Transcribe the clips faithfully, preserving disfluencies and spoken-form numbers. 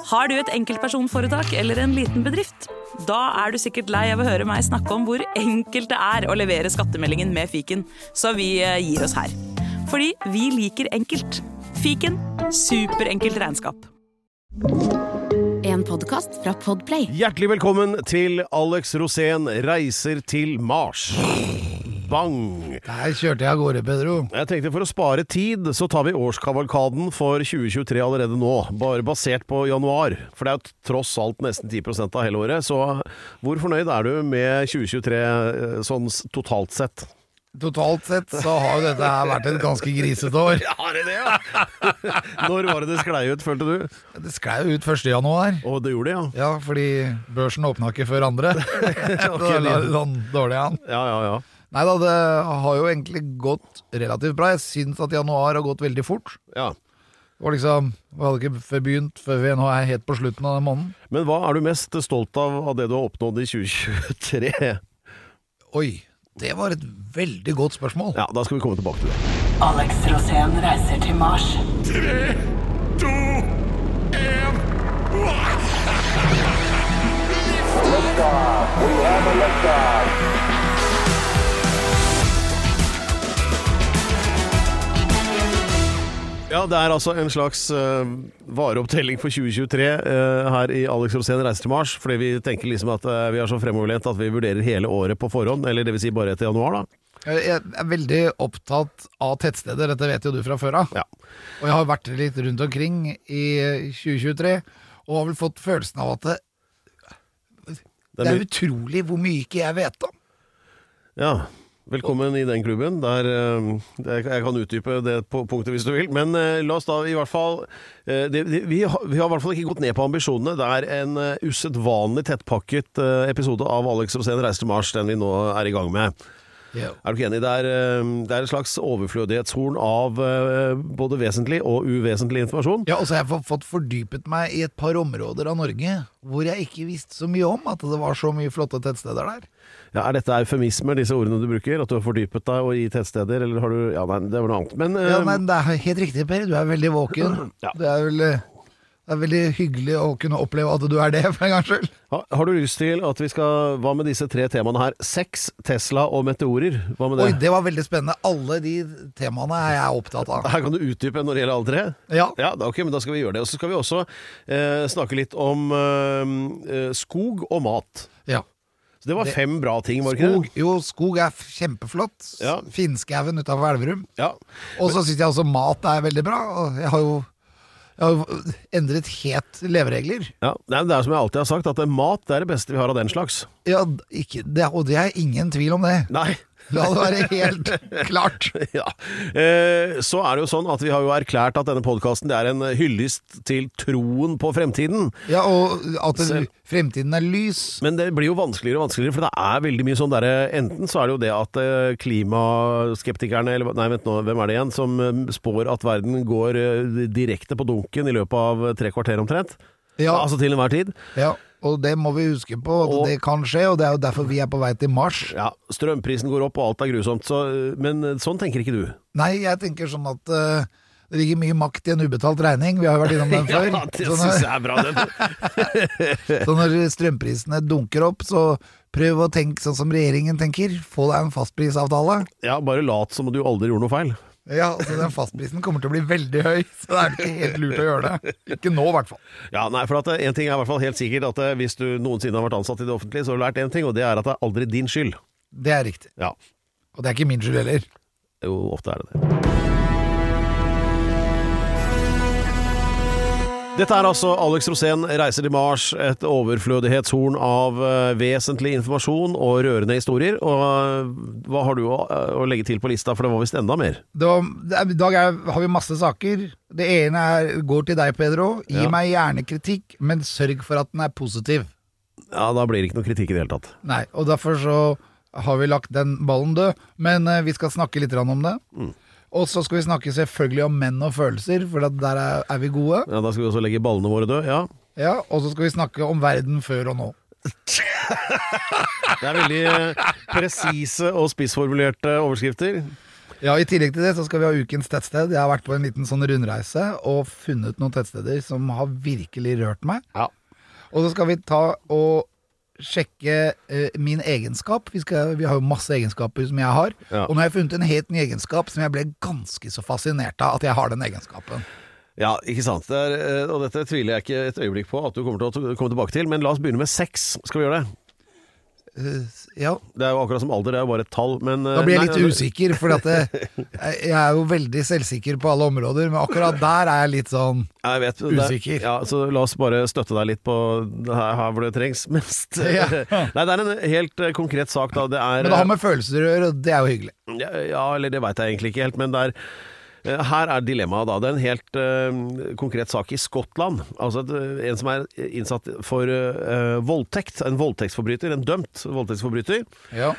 Har du et enkeltpersonforetak eller en liten bedrift? Da er du sikkert lei av å høre meg snakke om hvor enkelt det er å levere skattemeldingen med Fiken, så vi gir oss her. Fordi vi liker enkelt. Fiken, superenkelt regnskap. En podcast fra Podplay. Hjertelig velkommen til Alex Rosén reiser til Mars. Bang! Der kjørte jeg av gårde, Pedro. Jeg tenkte for å spare tid, så tar vi årskavalkaden for tjue tjuetre allerede nå. Bare basert på januar. For det er jo tross alt nesten ti prosent av hele året. Så hvor fornøyd er du med tjue tjuetre sånn totalt sett? Totalt sett så har jo dette her vært et ganske grisete år. Ja, har det det, ja? Når var det det sklei ut, følte du? Det sklei ut første januar. Å, det gjorde det, ja. Ja, fordi børsen åpna ikke før andre. Ok, Det la sånn dårlig an. Ja, ja, ja. Nei da, det har jo egentlig gått relativt bra. Jeg synes at januar har gått veldig fort. Ja. Det var liksom, vi hadde ikke før begynt før vi nå er helt på slutten av den måneden. Men hva er du mest stolt av av det du har oppnådd i tjue tjuetre? Oi, det var et veldig godt spørsmål. Ja, da skal vi komme tilbake til det. Alex Rosén reiser til Mars. tre, to, en Liftoff. We have a liftoff. Ja, det er altså en slags uh, vareopptelling for tjue tjuetre uh, her i Alex Rosén reiser til Mars, fordi vi tenker liksom at uh, vi er så fremoverlent at vi vurderer hele året på forhånd, eller det vil si bare etter januar da. Jeg er veldig opptatt av tettsteder, dette vet jo du fra før av. Ja. Og jeg har vært litt rundt omkring i tjue tjuetre, og har vel fått følelsen av at det, det er utrolig hvor mye ikke jeg vet om. Ja, velkommen i den klubben, der uh, jeg kan utdype det på punktet hvis du vil, men uh, la oss da i hvert fall, uh, det, det, vi, har, vi har i hvert fall ikke gått ned på ambisjonene. Det er en uh, usedvanlig tettpakket uh, episode av Alex Rosén reiser til Mars, den vi nå er i gang med. Yeah. Er du ikke enig? Det er, uh, det er et slags overflødighetshorn av uh, både vesentlig og uvesentlig informasjon. Ja, og så har jeg fått fordypet meg i et par områder av Norge hvor jeg ikke visste så mye om at det var så mye flotte tettsteder der. Ja, er dette eufemismer, disse ordene du bruker? At du har fordypet deg og i tettsteder, eller har du... Ja, nei, det var noe annet. Men, uh, ja, nei, det er helt riktig, Per. Du er veldig våken. Ja. Det er vel... Det er veldig hyggelig å kunne oppleve at du er det, for en gangs skyld. Ha, har du lyst til at vi skal... Hva med disse tre temaene her? Sex, Tesla og meteorer. Hva med det? Oi, det var veldig spennende. Alle de temaene er jeg opptatt av. Her kan du utdype når det gjelder alle tre? Ja. Ja, da, ok, men da skal vi gjøre det. Og så skal vi også eh, snakke litt om eh, skog og mat. Ja. Så det var Det- fem bra ting, var det ikke Skog, det? jo, skog er kjempeflott. Ja. Finnskauen utenfor Elverum. Ja. Og så synes jeg også mat er veldig bra. Og jeg har jo, jeg har jo endret helt leveregler. Ja. Nei, det er som jeg alltid har sagt, at det mat det er det beste vi har av den slags. Ja, ikke, det, og det er ingen tvil om det. Nei. La det være helt klart. Ja. Eh, så er det jo sånn at vi har jo erklært at denne podcasten det er en hyllest til troen på fremtiden. Ja, og at det, Selv- fremtiden er lys. Men det blir jo vanskeligere og vanskeligere, for det er veldig mye sånn der, enten så er det jo det at eh, klimaskeptikerne, eller nei, vent nå, hvem er det igjen, som eh, spår at verden går eh, direkte på dunken i løpet av tre kvarter omtrent. Ja, Altså til enhver tid. ja, og det må vi huske på, at Og- det kan skje, og det er jo derfor vi er på vei til Mars. Ja, strømprisen går opp og alt er grusomt, så, men sånn tenker ikke du. Nei, jeg tenker sånn at eh, det ligger mye makt i en ubetalt regning. Vi har jo vært innom den før. Ja, det Så synes når, jeg er bra den. så når strømprisene dunker opp, så prøv å tenke sånn som regjeringen tenker. Få deg en fastprisavtale. Ja, bare lat som du aldri gjorde noe feil. Ja, altså den fastprisen kommer til å bli veldig høy, så det er ikke helt lurt å gjøre det. Ikke nå, i hvert fall. Ja, nei, for at eh, en ting er i hvert fall helt sikkert, at eh, hvis du noensinne har vært ansatt i det offentlige, så har du lært en ting, og det er at det er aldri din skyld. Det er riktig. Ja, Og det er ikke min skyld heller. jo, ofte er det det. Dette er altså Alex Rosén reiser til Mars, et overflødighetshorn av uh, vesentlig informasjon og rørende historier. Og uh, hva har du å, uh, å legge til på lista, for det var visst enda mer. Det var, det er, I dag er, har vi masse saker. Det ene er, går til deg, Pedro. Gi Ja. meg gjerne kritikk, men sørg for at den er positiv. Ja, da blir det ikke noe kritikk i det hele tatt. Nei, og derfor så har vi lagt den ballen død. Men eh, vi skal snakke litt grann om det. Mm. Og så skal vi snakke selvfølgelig om menn og følelser, for at der er, er vi gode. Ja, da skal vi også legge ballene våre død, ja. Ja, og så skal vi snakke om verden før og nå. Det er veldig eh, presise og spissformulerte overskrifter. Ja, i tillegg til det så skal vi ha ukens tettsted. Jeg har vært på en liten sånn rundreise og funnet noen tettsteder som har virkelig rørt meg. Ja. Og så skal vi ta og sjekke eh, min egenskap. Vi, skal, vi har jo masse egenskaper som jeg har. Ja. Og nå har jeg funnet en helt ny egenskap som jeg ble ganske så fascinert av at jeg har den egenskapen. Ja, ikke sant. Det er, eh, og dette tviler jeg ikke et øyeblikk på at du kommer til å komme tilbake til. Men la oss begynne med sex. Skal vi gjøre det? Uh, ja. Det er jo akkurat som alder, det er jo bare et tall. Men, Da blir jeg nei, litt nei, usikker, for at det, jeg er jo veldig selvsikker på alle områder, men akkurat der er jeg litt sånn jeg vet, usikker. Det, ja, så la oss bare støtte deg litt på det her, her hvor det trengs mest. Ja. Nei, det er en helt eh, konkret sak da. Det er, Men det har med følelser å gjøre, og det er jo hyggelig. ja, ja, eller det vet jeg egentlig ikke helt, men det er eh, her er dilemmaet da. Det er en helt uh, konkret sak i Skottland. Altså et, en som er innsatt for uh, voldtekt, en voldtektsforbryter, en dømt voldtektsforbryter, Ja.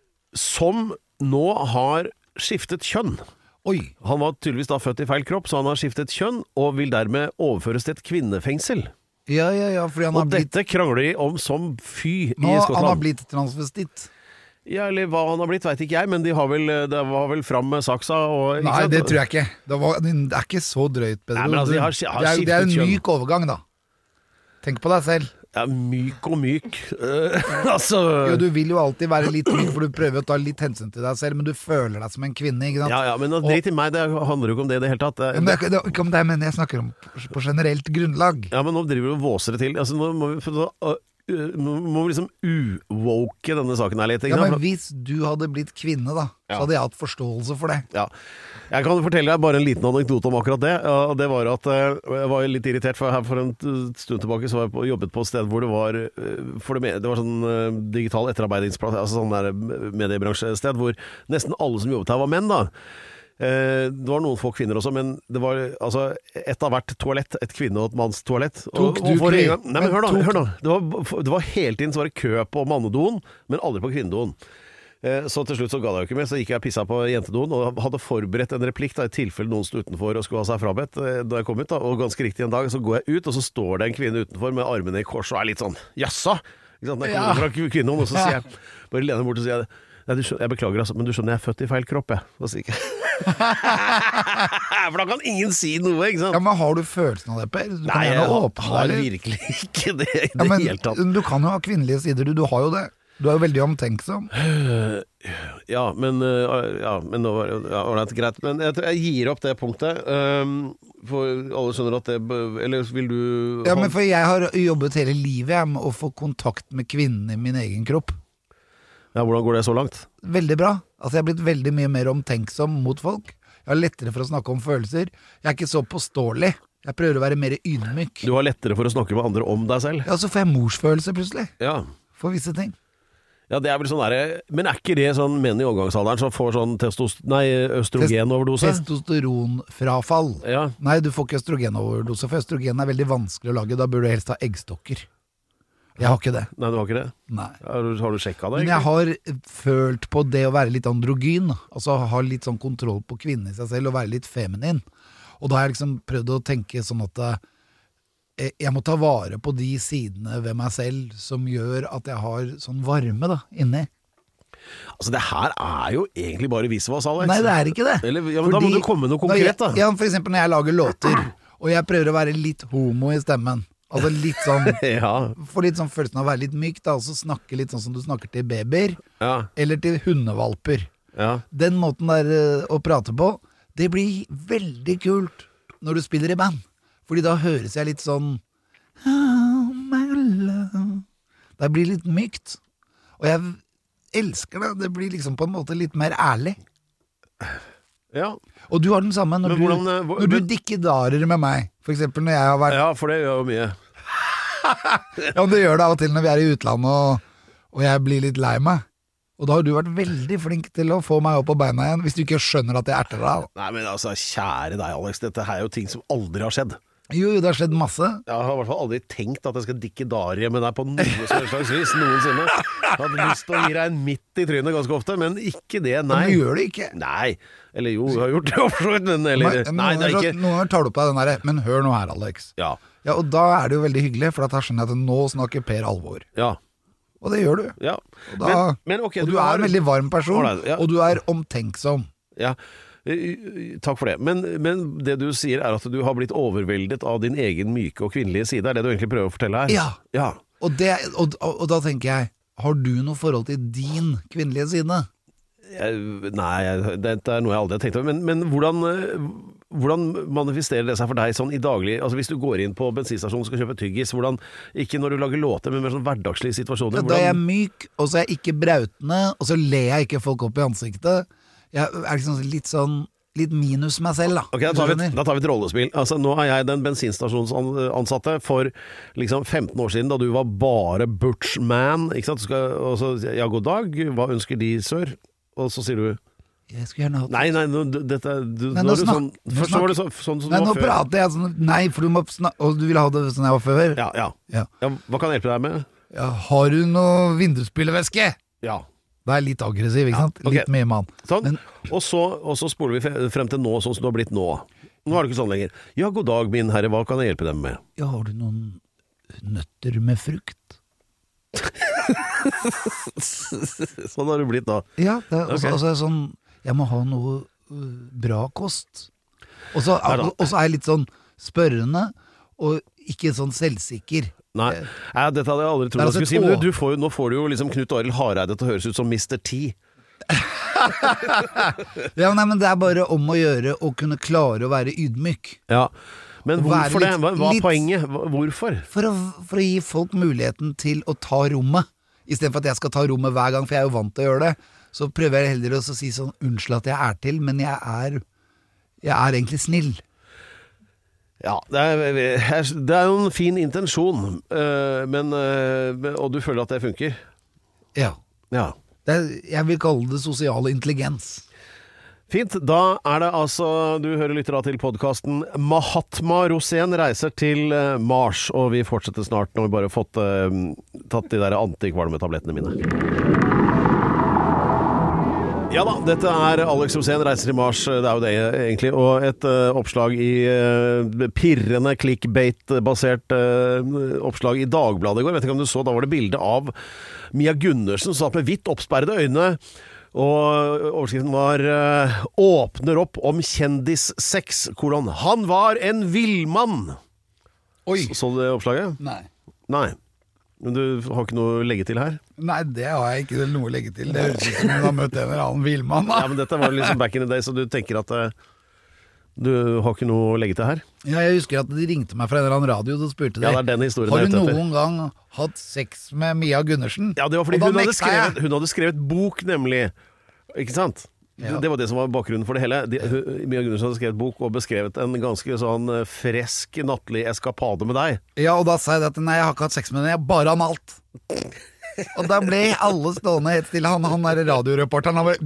som nå har skiftet kjønn. Oi. Han var tydeligvis da født i feil kropp, så han har skiftet kjønn, og vil dermed overføres til et kvinnefengsel. Ja, ja, ja, fordi han har Og blitt, dette krangler de om som fy nå, i han har Skottland. blitt transvestitt. Ja, eller hva han har blitt, vet ikke jeg, men de har vel, det var vel fram med saksa. Og, Nei, det tror jeg ikke. Det, var, det er ikke så drøyt, Pedro. Nei, men altså, de har- Du- har det, er, det er en skiftet kjønn. myk overgang, da. Tenk på deg selv. Ja, myk og myk. Uh, altså Jo, du vil jo alltid være litt myk, for du prøver å ta litt hensyn til deg selv, men du føler deg som en kvinne, ikke sant? Ja, ja, men drit i meg, det handler jo ikke om det i det hele tatt. Det, Ja, men det er ikke, det er ikke om det, men jeg snakker om på, på generelt grunnlag. ja, men nå driver du og våser det til. Altså, nå må vi, nå, uh, nå må vi liksom uwoke denne saken her litt. Ikke Ja, sant? men hvis du hadde blitt kvinne, da, Ja. så hadde jeg hatt forståelse for det. Ja. Jeg kan fortelle deg bare en liten anekdote om akkurat det. Og det var at eh, jeg var litt irritert, for her for en stund tilbake så var jeg på, jobbet på et sted hvor det var eh, for det, med, det var sånn eh, digital etterarbeidingsplass, altså sånn der mediebransjested hvor nesten alle som jobbet her var menn da. Eh, det var noen få kvinner også, men det var altså ett av hvert toalett, et kvinne- og et mannstoalett. Tok Og- du og for en kvi- gang- Nei, men men hør da, tok- hør da. Det var, det var hele tiden så var det kø på mannedoen, men aldri på kvinnedoen. Eh, Så til slutt så ga det jo ikke mer, så gikk jeg og pissa på jentedoen og hadde forberedt en replikk da, i tilfelle noen stod utenfor og skulle ha seg frabedt eh, da jeg kom ut da, og ganske riktig en dag så går jeg ut, og så står det en kvinne utenfor med armene i kors og er litt sånn, jaså? Ikke sant? Når jeg Ja. kommer fra kvinnedoen, og så sier jeg, bare lener bort og sier jeg, nei, du skjønner, jeg beklager altså, men du skjønner jeg er født i feil kropp, jeg. Da sier jeg ikke. For da kan ingen si noe, ikke sant? Ja, men har du følelsen av det, Per? Du kan Nei, jeg gjerne åpne har deg litt. virkelig ikke det i Ja, det men hele tatt. du kan jo ha kvinnelige sider, du, du har jo det. Du er jo veldig omtenksom. Ja, men øh, ja, men nå var det ja, ålreit, greit. Men jeg, tror jeg gir opp det punktet. Um, for alle skjønner at det bø- Eller vil du Ja, ha- men for jeg har jobbet hele livet jeg, med å få kontakt med kvinnen i min egen kropp. ja, hvordan går det så langt? Veldig bra. Altså, jeg har blitt veldig mye mer omtenksom mot folk. Jeg har lettere for å snakke om følelser. Jeg er ikke så påståelig. Jeg prøver å være mer ydmyk. Du har lettere for å snakke med andre om deg selv? Ja, så får jeg morsfølelse plutselig. Ja. For visse ting. Ja, det er vel sånn der, men er ikke det sånn menn i overgangsalderen som får sånn testos, nei, østrogenoverdose? Testosteronfrafall. Ja. Nei, du får ikke østrogenoverdose, for østrogen er veldig vanskelig å lage. Da burde du helst ha eggstokker. Jeg har ikke det. Nei, du har ikke det? Nei. Har du, har du sjekka det? Men jeg har følt på det å være litt androgyn, altså ha litt sånn kontroll på kvinnen i seg selv og være litt feminin. Og da har jeg liksom prøvd å tenke sånn at eh, jeg må ta vare på de sidene ved meg selv som gjør at jeg har sånn varme da, inni. Altså, det her er jo egentlig bare visvas, Alex. Nei, det er ikke det. Eller, ja, men da må Fordi- du komme med noe Når jeg- konkret, da. Ja, for eksempel når jeg lager låter, og jeg prøver å være litt homo i stemmen. Altså litt sånn, Ja, få litt sånn følelsen av å være litt myk da, og så snakke litt sånn som du snakker til babyer, ja, eller til hundevalper. ja. Den måten der eh, å prate på, det blir veldig kult når du spiller i band. Fordi da høres jeg litt sånn oh, my love. Det blir litt mykt. Og jeg elsker det. Det blir liksom på en måte litt mer ærlig. ja. Og du har den samme når Men du, hvordan, eh, hvor- når du men- dikkedarer med meg. For eksempel når jeg har vært Ja, for det gjør jo mye. Ja, men det gjør det av og til når vi er i utlandet og, og jeg blir litt lei meg. Og da har du vært veldig flink til å få meg opp på beina igjen, hvis du ikke skjønner at jeg erter deg. Nei, men altså, kjære deg, Alex. Dette her er jo ting som aldri har skjedd. Jo, jo, det har skjedd masse. Jeg har i hvert fall aldri tenkt at jeg skal dikke darie med deg på noe som helst slags vis noensinne. Jeg hadde lyst til å gi deg en midt i trynet ganske ofte, men ikke det, nei. Men du gjør det ikke. Nei. Eller jo, jeg har gjort det for så vidt, men eller, Men, nei, noen, det er ganger, ikke så- noen ganger tar du på deg den derre, men hør nå her, Alex. Ja. Ja, og da er det jo veldig hyggelig, for da skjønner jeg at nå snakker Per alvor. Ja. Og det gjør du. ja. Og, da, Men, men ok, og du, har- er en veldig varm person, Ålreit, ja. og du er omtenksom. Ja, takk for det. Men, men det du sier er at du har blitt overveldet av din egen myke og kvinnelige side. Er det du egentlig prøver å fortelle her? Ja, ja. Og, det, og, og, og da tenker jeg, har du noe forhold til din kvinnelige side? Jeg, nei, jeg, dette er noe jeg aldri har tenkt over. Men, men hvordan, hvordan manifesterer det seg for deg sånn i daglig? Altså hvis du går inn på bensinstasjonen og skal kjøpe tyggis, hvordan, ikke når du lager låter, men mer sånn hverdagslige situasjoner? Ja, da er jeg myk, og så er jeg ikke brautende, og så ler jeg ikke folk opp i ansiktet. Jeg er liksom litt sånn litt minus meg selv, da. Ok, da tar, vi, da tar vi et rollespill. Altså, nå er jeg den bensinstasjonsansatte for liksom femten år siden, da du var bare butchman, ikke sant? Du skal, og så, ja, god dag, hva ønsker de, sør? Og så sier du jeg skulle gjerne hatt Nei, nei, nå, dette du, nei, nå nå er du snak, sånn Først så var det så, sånn som nei, du var var før. Nå prater jeg sånn Nei, for du må snakke Og du vil ha det sånn jeg var før. Ja, ja, ja. ja. Hva kan jeg hjelpe deg med? Ja, har du noe vindusspylevæske? Ja. Da er jeg litt aggressiv, ikke sant? Ja, okay. Litt mye mann. Sånn. Men, og, så, og så spoler vi frem til nå, sånn som du har blitt nå. Nå er det ikke sånn lenger. Ja, god dag, min herre, hva kan jeg hjelpe dem med? Ja, har du noen nøtter med frukt? Sånn har du blitt da. Ja, det er, Okay. og så er det sånn jeg må ha noe uh, bra kost. Og så er jeg litt sånn spørrende, og ikke sånn selvsikker. Nei, ja, dette hadde jeg aldri trodd jeg skulle si, men du får, nå får du jo liksom Knut Arild Hareide til å høres ut som mister T. Ja, nei, men det er bare om å gjøre å kunne klare å være ydmyk. Ja, men hvorfor litt, det? Hva, hva er litt, poenget? Hvorfor? For å, for å gi folk muligheten til å ta rommet, i stedet for at jeg skal ta rommet hver gang, for jeg er jo vant til å gjøre det. Så prøver jeg heller å si sånn, unnskyld at jeg er til, men jeg er, jeg er egentlig snill. Ja, det er, det er jo en fin intensjon, men, og du føler at det funker? Ja. Ja. Det er, jeg vil kalle det sosial intelligens. Fint, da er det altså, du hører lytter da til podcasten Mahatma Rosén reiser til Mars, og vi fortsetter snart når vi bare har fått uh, tatt de der antikvalmetablettene mine. Ja da, dette er Alex Rosén reiser til Mars, det er jo det egentlig, og et uh, oppslag i uh, pirrende clickbait-basert uh, oppslag i Dagbladet i går. Vet ikke om du så, da var det bilde av Mia Gundersen som satt med vidt oppsperrede øyne, og overskriften var uh, åpner opp om kjendissex, kolon, han var en villmann. Oi. Så, så du det oppslaget? Nei. Nei. Men du har ikke noe å legge til her? Nei, det har jeg ikke noe å legge til. Det høres ut som hun har møtt en eller annen villmann. Ja, men dette var liksom back in the day, så du tenker at uh, du har ikke noe å legge til her? Ja, jeg husker at de ringte meg fra en eller annen radio og spurte ja, det er den historien har du jeg noen gang hatt sex med Mia Gundersen? Ja, det var fordi hun hadde, skrevet, hun hadde skrevet bok, nemlig. Ikke sant? Ja. Det var det som var bakgrunnen for det hele. De, Mia Gundersen hadde skrevet bok og beskrevet en ganske sånn fresk nattlig eskapade med deg. Ja, og da sa jeg at nei, jeg har ikke hatt sex med henne, jeg har bare analt. Og da ble alle stående helt stille. Han, han der radioreporteren, han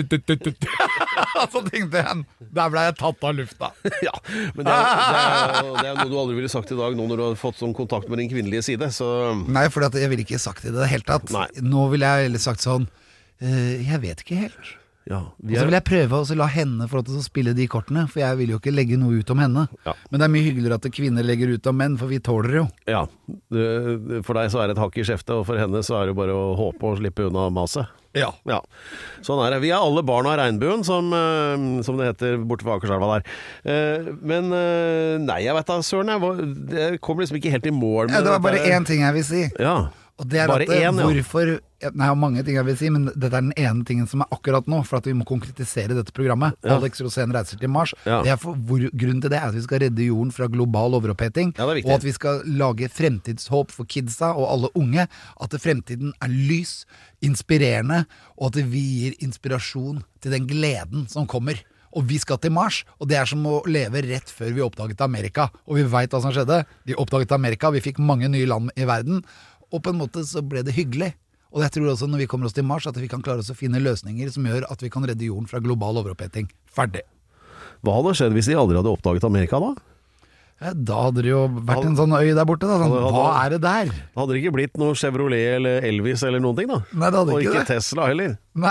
bare så tenkte jeg, der ble jeg tatt av lufta. Ja, men det er, det, er, det er noe du aldri ville sagt i dag, nå når du har fått sånn kontakt med din kvinnelige side, så... Nei, for jeg ville ikke sagt det i det hele tatt. Nei. Nå ville jeg heller sagt sånn, uh, jeg vet ikke helt. Ja, er... Og så vil jeg prøve å la henne få lov til å spille de kortene, for jeg vil jo ikke legge noe ut om henne. Ja. Men det er mye hyggeligere at kvinner legger ut om menn, for vi tåler jo. Ja, det, for deg så er det et hakk i skjeftet, og for henne så er det bare å håpe å slippe unna maset. Ja. Ja. Sånn er det. Vi er alle barn av regnbuen, som, som det heter borte ved Akerselva der. Men nei, jeg vet da, søren, jeg, jeg kommer liksom ikke helt i mål med ja, det var bare én ting jeg vil si. Ja. Og det er bare at en, hvorfor Nei, jeg har mange ting jeg vil si, men dette er den ene tingen som er akkurat nå, for at vi må konkretisere dette programmet. Ja. Alex Rosén reiser til Mars. Ja. Det er for, hvor, grunnen til det er at vi skal redde jorden fra global overoppheting, ja, og at vi skal lage fremtidshåp for kidsa og alle unge. At fremtiden er lys, inspirerende, og at vi gir inspirasjon til den gleden som kommer. Og vi skal til Mars, og det er som å leve rett før vi oppdaget Amerika. Og vi vet hva som skjedde. Vi oppdaget Amerika, vi fikk mange nye land i verden, og på en måte så ble det hyggelig. Og jeg tror også når vi kommer oss til Mars at vi kan klare oss å finne løsninger som gjør at vi kan redde jorden fra global overoppheting. Ferdig. Hva hadde skjedd hvis de aldri hadde oppdaget Amerika da? Ja, da hadde det jo vært en sånn øy der borte da. Sånn, hadde, hva er det der? Da hadde det ikke blitt noe Chevrolet eller Elvis eller noen ting da. Nei, det hadde og ikke ikke det. Tesla heller. Nei.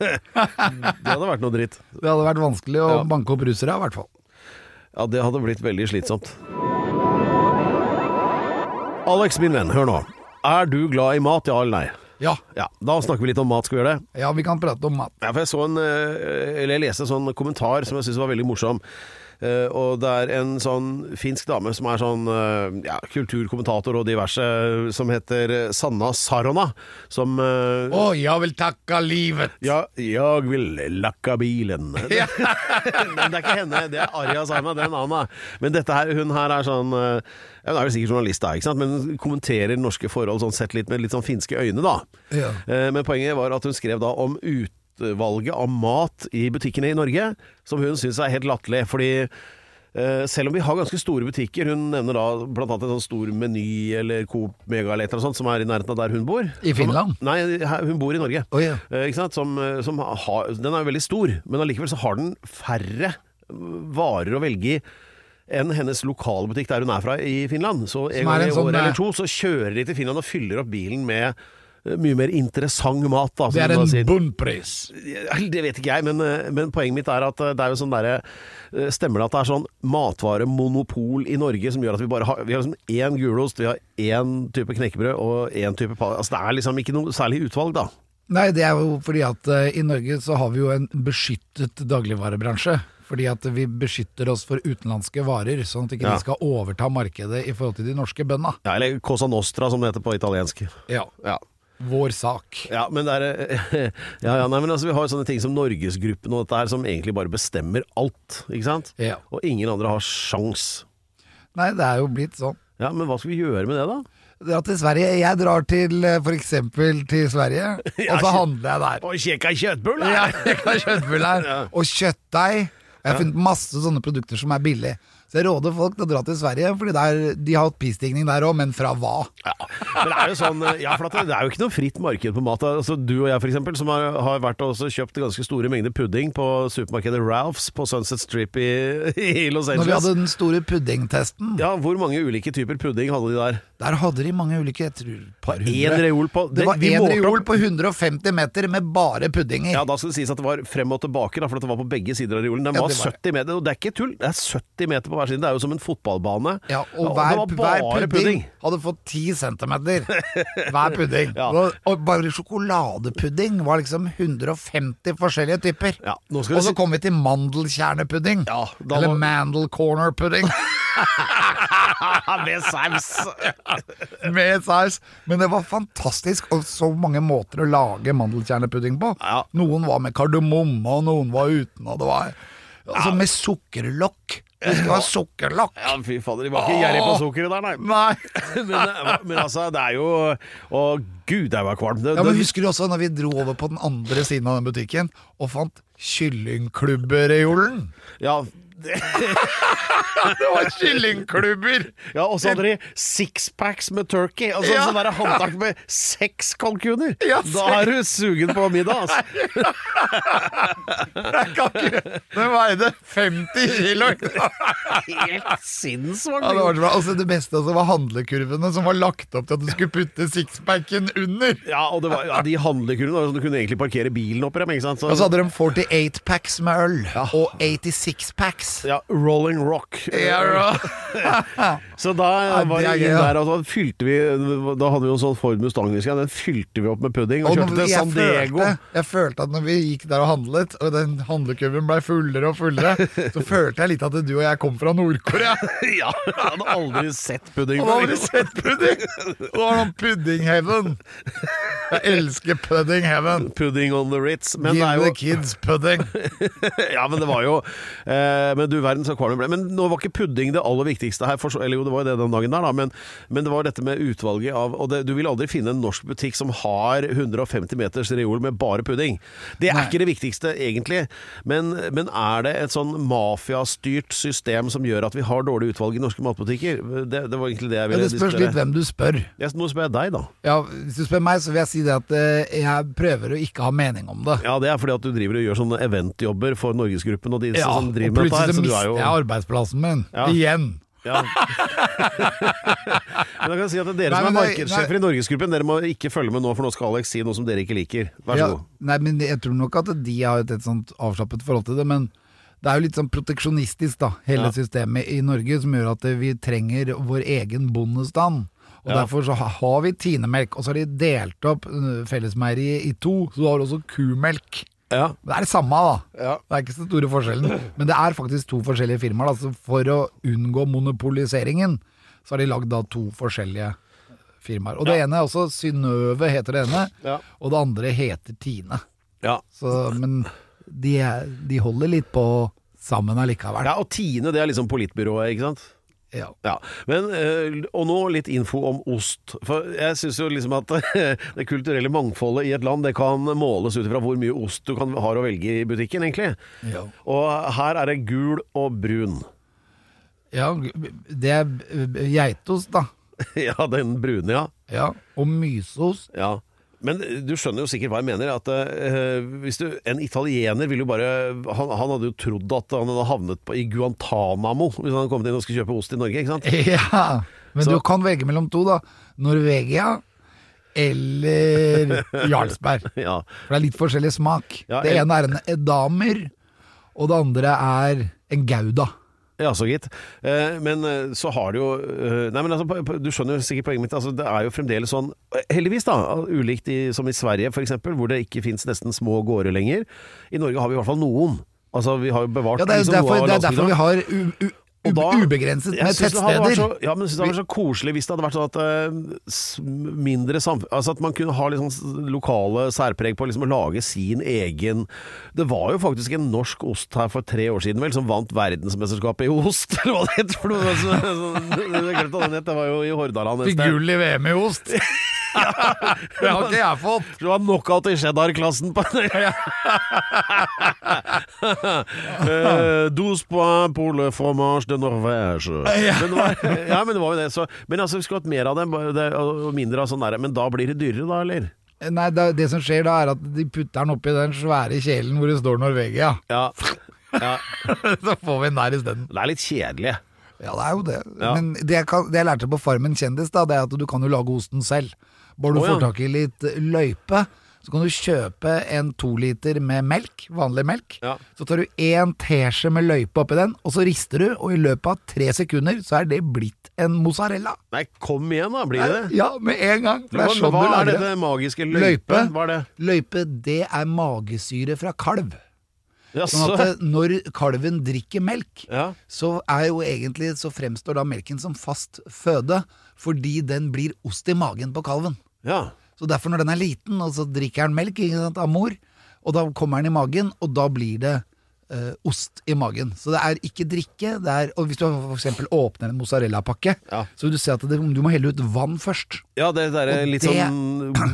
Det hadde vært noe dritt. Det hadde vært vanskelig å ja. banke opp russere i hvert fall. Ja, det hadde blitt veldig slitsomt. Alex, min venn, hør nå. Er du glad i mat, ja eller nei? Ja. Ja, da snakker vi litt om mat, skal vi gjøre det? Ja, vi kan prate om mat. Ja, for jeg så en, eller jeg leste en sånn kommentar som jeg synes var veldig morsom. Uh, og det er en sånn finsk dame som er sånn uh, ja, kulturkommentator og diverse, som heter Sanna Sarona, som uh, Å, jeg vil takke livet. Ja, jeg vil lakka bilen. Ja. Men det er ikke henne, det er Arja Sarna, det er en annen. Men dette her, hun her er sånn uh, hun er vel sikkert journalist da, ikke sant? Men kommenterer norske forhold sånn sett litt med litt sånn finske øyne da. Ja. Uh, men poenget var at hun skrev da om ut valget av mat i butikkene i Norge, som hun synes er helt latterlig, fordi eh, selv om vi har ganske store butikker, hun nevner da blant annet en sånn stor Meny eller Coop Mega eller noe sånt, som er i nærheten av der hun bor. I Finland? Som, nei, her, hun bor i Norge. Oh, ja. eh, ikke sant? Som, som har, den er jo veldig stor, men allikevel så har den færre varer å velge i enn hennes lokale butikk der hun er fra i Finland. Så en gang i sånn, år eller to så kjører de til Finland og fyller opp bilen med mye mer interessant mat da, det er en bunnpris. Det vet ikke jeg, men, men poenget mitt er at det er jo sånn der, stemmer det at det er sånn matvaremonopol i Norge som gjør at vi bare har, vi har liksom én gulost, vi har én type knekkebrød og én type pa- altså det er liksom ikke noe særlig utvalg da. Nei, det er jo fordi at uh, i Norge så har vi jo en beskyttet dagligvarebransje. Fordi at vi beskytter oss for utenlandske varer, sånn at ikke Ja. de skal overta markedet i forhold til de norske bøndene. Ja, eller Cosa Nostra som det heter på italiensk. Ja. Ja. Vår sak. Ja, men det er ja, ja, nei, men altså, vi har jo sånne ting som Norgesgruppen og dette her, som egentlig bare bestemmer alt, ikke sant? Ja. Og ingen andre har sjans. Nei, det er jo blitt sånn. Ja, men hva skal vi gjøre med det da? Dra til Sverige. Jeg drar til, eh, for eksempel til Sverige, Ja, og så shit. handler jeg der. Og kjekka kjøttbull Ja, jeg har kjøttbuller Ja. og kjøttdeig. Jeg har funnet masse sånne produkter som er billige. Så jeg råder folk til å dra til Sverige, fordi der, de har hatt prisstigning der også, men fra hva? Ja, men det er jo sånn, ja, for at det er jo ikke noe fritt marked på mat. Altså, du og jeg for eksempel, som har, har vært og også kjøpt ganske store mengder pudding på supermarkedet Ralphs på Sunset Strip i, i Los Når vi Angeles. hadde den store puddingtesten, Ja, hvor mange ulike typer pudding hadde de der? der hadde de mange ulike, jeg tror et par hundre. En reol på... Det var vi en målte opp- reol på hundre og femti meter med bare pudding i. Ja, da skal det sies at det var frem og tilbake, da, for det var på begge sider av reolen. Den Ja, var, det var det. sytti meter, og det er ikke tull. Det er sytti meter på hver side. Det er jo som en fotballbane. Ja, og Ja, hver, det var hver bare pudding, hadde fått ti centimeter. Hver pudding. Ja. og, og bare sjokoladepudding var liksom hundre og femti forskjellige typer. Ja, nå skal Og du så si- kom vi til mandelkjernepudding. Ja, da Eller var- mandel corner pudding. Med saus! Med saus. Men det var fantastisk, og så mange måter å lage mandelkjernepudding på. Ja. Noen var med kardemomme, og noen var uten, og det var altså med sukkerlokk. Det skal være sukkerlokk. Ja, fy fader, de var ikke gjerrig på sukkeret der, nei. Nei. men, men altså, det er jo Å gud, det var kvalmt. Det, Ja, men det- husker du også når vi dro over på den andre siden av den butikken og fant kyllingklubbereolen? ja, Det var kyllingklubber! ja, og så hadde de sixpacks med turkey. Altså Ja. sånn der håndtak med seks kalkuner. Ja, Da er du sugen på middag, altså. Jeg kan ikke. Den veide femti kilo! Helt sinnssvakt. Ja, det var så bra. Altså, det beste altså, var handlekurvene som var lagt opp til at du skulle putte sixpacken under. Ja, og det var, ja, de handlekurene var sånn du kunne egentlig parkere bilen oppi dem, ikke sant? Så, Og så hadde de førtiåtte packs med øl og åttiseks packs. ja, Rolling Rock. Så da Ja, var det det er inn gøy, ja. der, og så fylte vi Da hadde vi jo en sånn Ford Mustang, husker jeg. Den fylte vi opp med pudding og Og kjørte når til jeg, San Diego. følte, jeg følte at når vi gikk der og handlet, og den handlekurven ble fullere og fullere, så følte jeg litt at du og jeg kom fra Nord-Korea. Ja, jeg hadde aldri sett pudding Og da har før. vi sett pudding! Det var noen pudding heaven. Jeg elsker pudding heaven. Pudding on the Ritz. Men det Give er the jo kids pudding. Ja, men det var jo eh, Men du verden så kvalm det ble. Men nå var ikke pudding det aller viktigste her, for, eller jo, det var jo det den dagen der, da. Men, men det var dette med utvalget av Og det, du vil aldri finne en norsk butikk som har hundre og femti meters reol med bare pudding. Det er Nei. ikke det viktigste, egentlig. Men, men er det et sånn mafiastyrt system som gjør at vi har dårlig utvalg i norske matbutikker? Det, det var egentlig det jeg Ja, ville det spørs litt hvem du spør. Jeg, nå spør jeg deg, da. Ja, hvis du spør meg, så vil jeg si det at eh, jeg prøver å ikke ha mening om det. Ja, det er fordi at du driver og gjør sånne eventjobber for Norgesgruppen og de Ja, som og driver med dette her. plutselig så Så du er mister jo jeg arbeidsplassen min. Ja. Igjen. Ja. Men jeg kan si at dere Nei, som er men det- markedssjefer i Norgesgruppen, dere må ikke følge med nå, for nå skal Alex si noe som dere ikke liker. Vær så Ja, god. nei, men jeg tror nok at de har et, et sånt avslappet forhold til det, men det er jo litt sånn proteksjonistisk da, hele Ja. systemet i Norge, som gjør at vi trenger vår egen bondestand. Og Ja. derfor så ha- har vi tinemelk, og så har de delt opp uh, fellesmeieriet i to, så du har også kumelk. Ja. Det er det samme da. Ja. Det er ikke så store forskjellen. Men det er faktisk to forskjellige firmaer. Da. Så for å unngå monopoliseringen, så har de lagd da to forskjellige firmaer. Og det ene er også Synnøve heter det ene, Ja. og det andre heter Tine. Ja. Så, men de, er, de holder litt på sammen allikevel. Ja, og Tine, det er liksom politbyrået, ikke sant? Ja. Ja, men, øh, og nå litt info om ost. For jeg synes jo liksom at det kulturelle mangfoldet i et land, det kan måles ut fra hvor mye ost du kan ha å velge i butikken, egentlig. Ja. Og her er det gul og brun. Ja, det er geitost da. Ja, den brune, ja. Ja, og mysost. Ja. Men du skjønner jo sikkert hva jeg mener, at øh, hvis du, en italiener ville jo bare, han, han hadde jo trodd at han hadde havnet på, i Guantanamo, hvis han hadde kommet inn og skulle kjøpe ost i Norge, ikke sant? Ja, men Så- du kan velge mellom to da. Norvegia eller Jarlsberg. Ja. For det er litt forskjellig smak. Ja, det el- ene er en edamer, og det andre er en gouda. Ja, så gitt. Eh, men eh, så har du jo eh, Nei, men altså, på- på- du skjønner jo sikkert poenget mitt. Altså, det er jo fremdeles sånn, eh, heldigvis da, ulikt i, som i Sverige for eksempel, hvor det ikke finnes nesten små gårder lenger. I Norge har vi i hvert fall noen. Altså, vi har jo bevart Ja, det er, liksom, derfor, noe av det er derfor vi landsbygda. har u, u, Og da- u, ubegrenset Jeg med synes det hadde vært tettsteder. så, ja, men jeg synes det hadde vært så koselig hvis det hadde vært sånn at eh, s- mindre samfunn, altså at man kunne ha liksom s- lokale særpreg på liksom å lage sin egen. Det var jo faktisk en norsk ost her for tre år siden vel, som vant verdensmesterskapet i ost, eller hva det heter for noe. Så, så, det, glemte hva den het. Det var jo i Hordaland. et Fikk sted. gull i V M i ost. Det har ikke jeg fått. Det var knockout i cheddar-klassen på Eh, douze points pour le fromage de Norvège. Men det var, ja, men det var jo det. Så, men altså, vi skulle hatt mer av det, det og mindre av sånn der. Men da blir det dyrere da, eller? Nei, det, det som skjer da er at de putter den oppi den svære kjelen hvor det står Norvegia. Ja. ja. Så får vi den der i stedet. Det er litt kjedelig. Ja, det er jo det. Ja. Men det jeg, kan, det jeg lærte på Farmen kjendis da, det er at du kan jo lage osten selv. Bare du Å, ja. får tak i litt løype, så kan du kjøpe en to liter med melk, vanlig melk. Ja. Så tar du en teskje med løype oppi den, og så rister du, og i løpet av tre sekunder så er det blitt en mozzarella. Nei, kom igjen da, blir det det? Ja, med en gang. For det Hva, er sånn hva du er lager dette det. magiske løype? Løype. Hva er det? Løype, det er magesyre fra kalv. Sånn Jaså? at eh, når kalven drikker melk, Ja. så er jo egentlig så fremstår da melken som fast føde, fordi den blir ost i magen på kalven. Ja. Så derfor når den er liten, og så drikker den melk, ikke sant, av mor, og da kommer den i magen, og da blir det eh, ost i magen. Så det er ikke drikke, det er, og hvis du for eksempel åpner en mozzarella-pakke, Ja. så vil du se at det, du må helle ut vann først. Ja, det der er Og litt det- sånn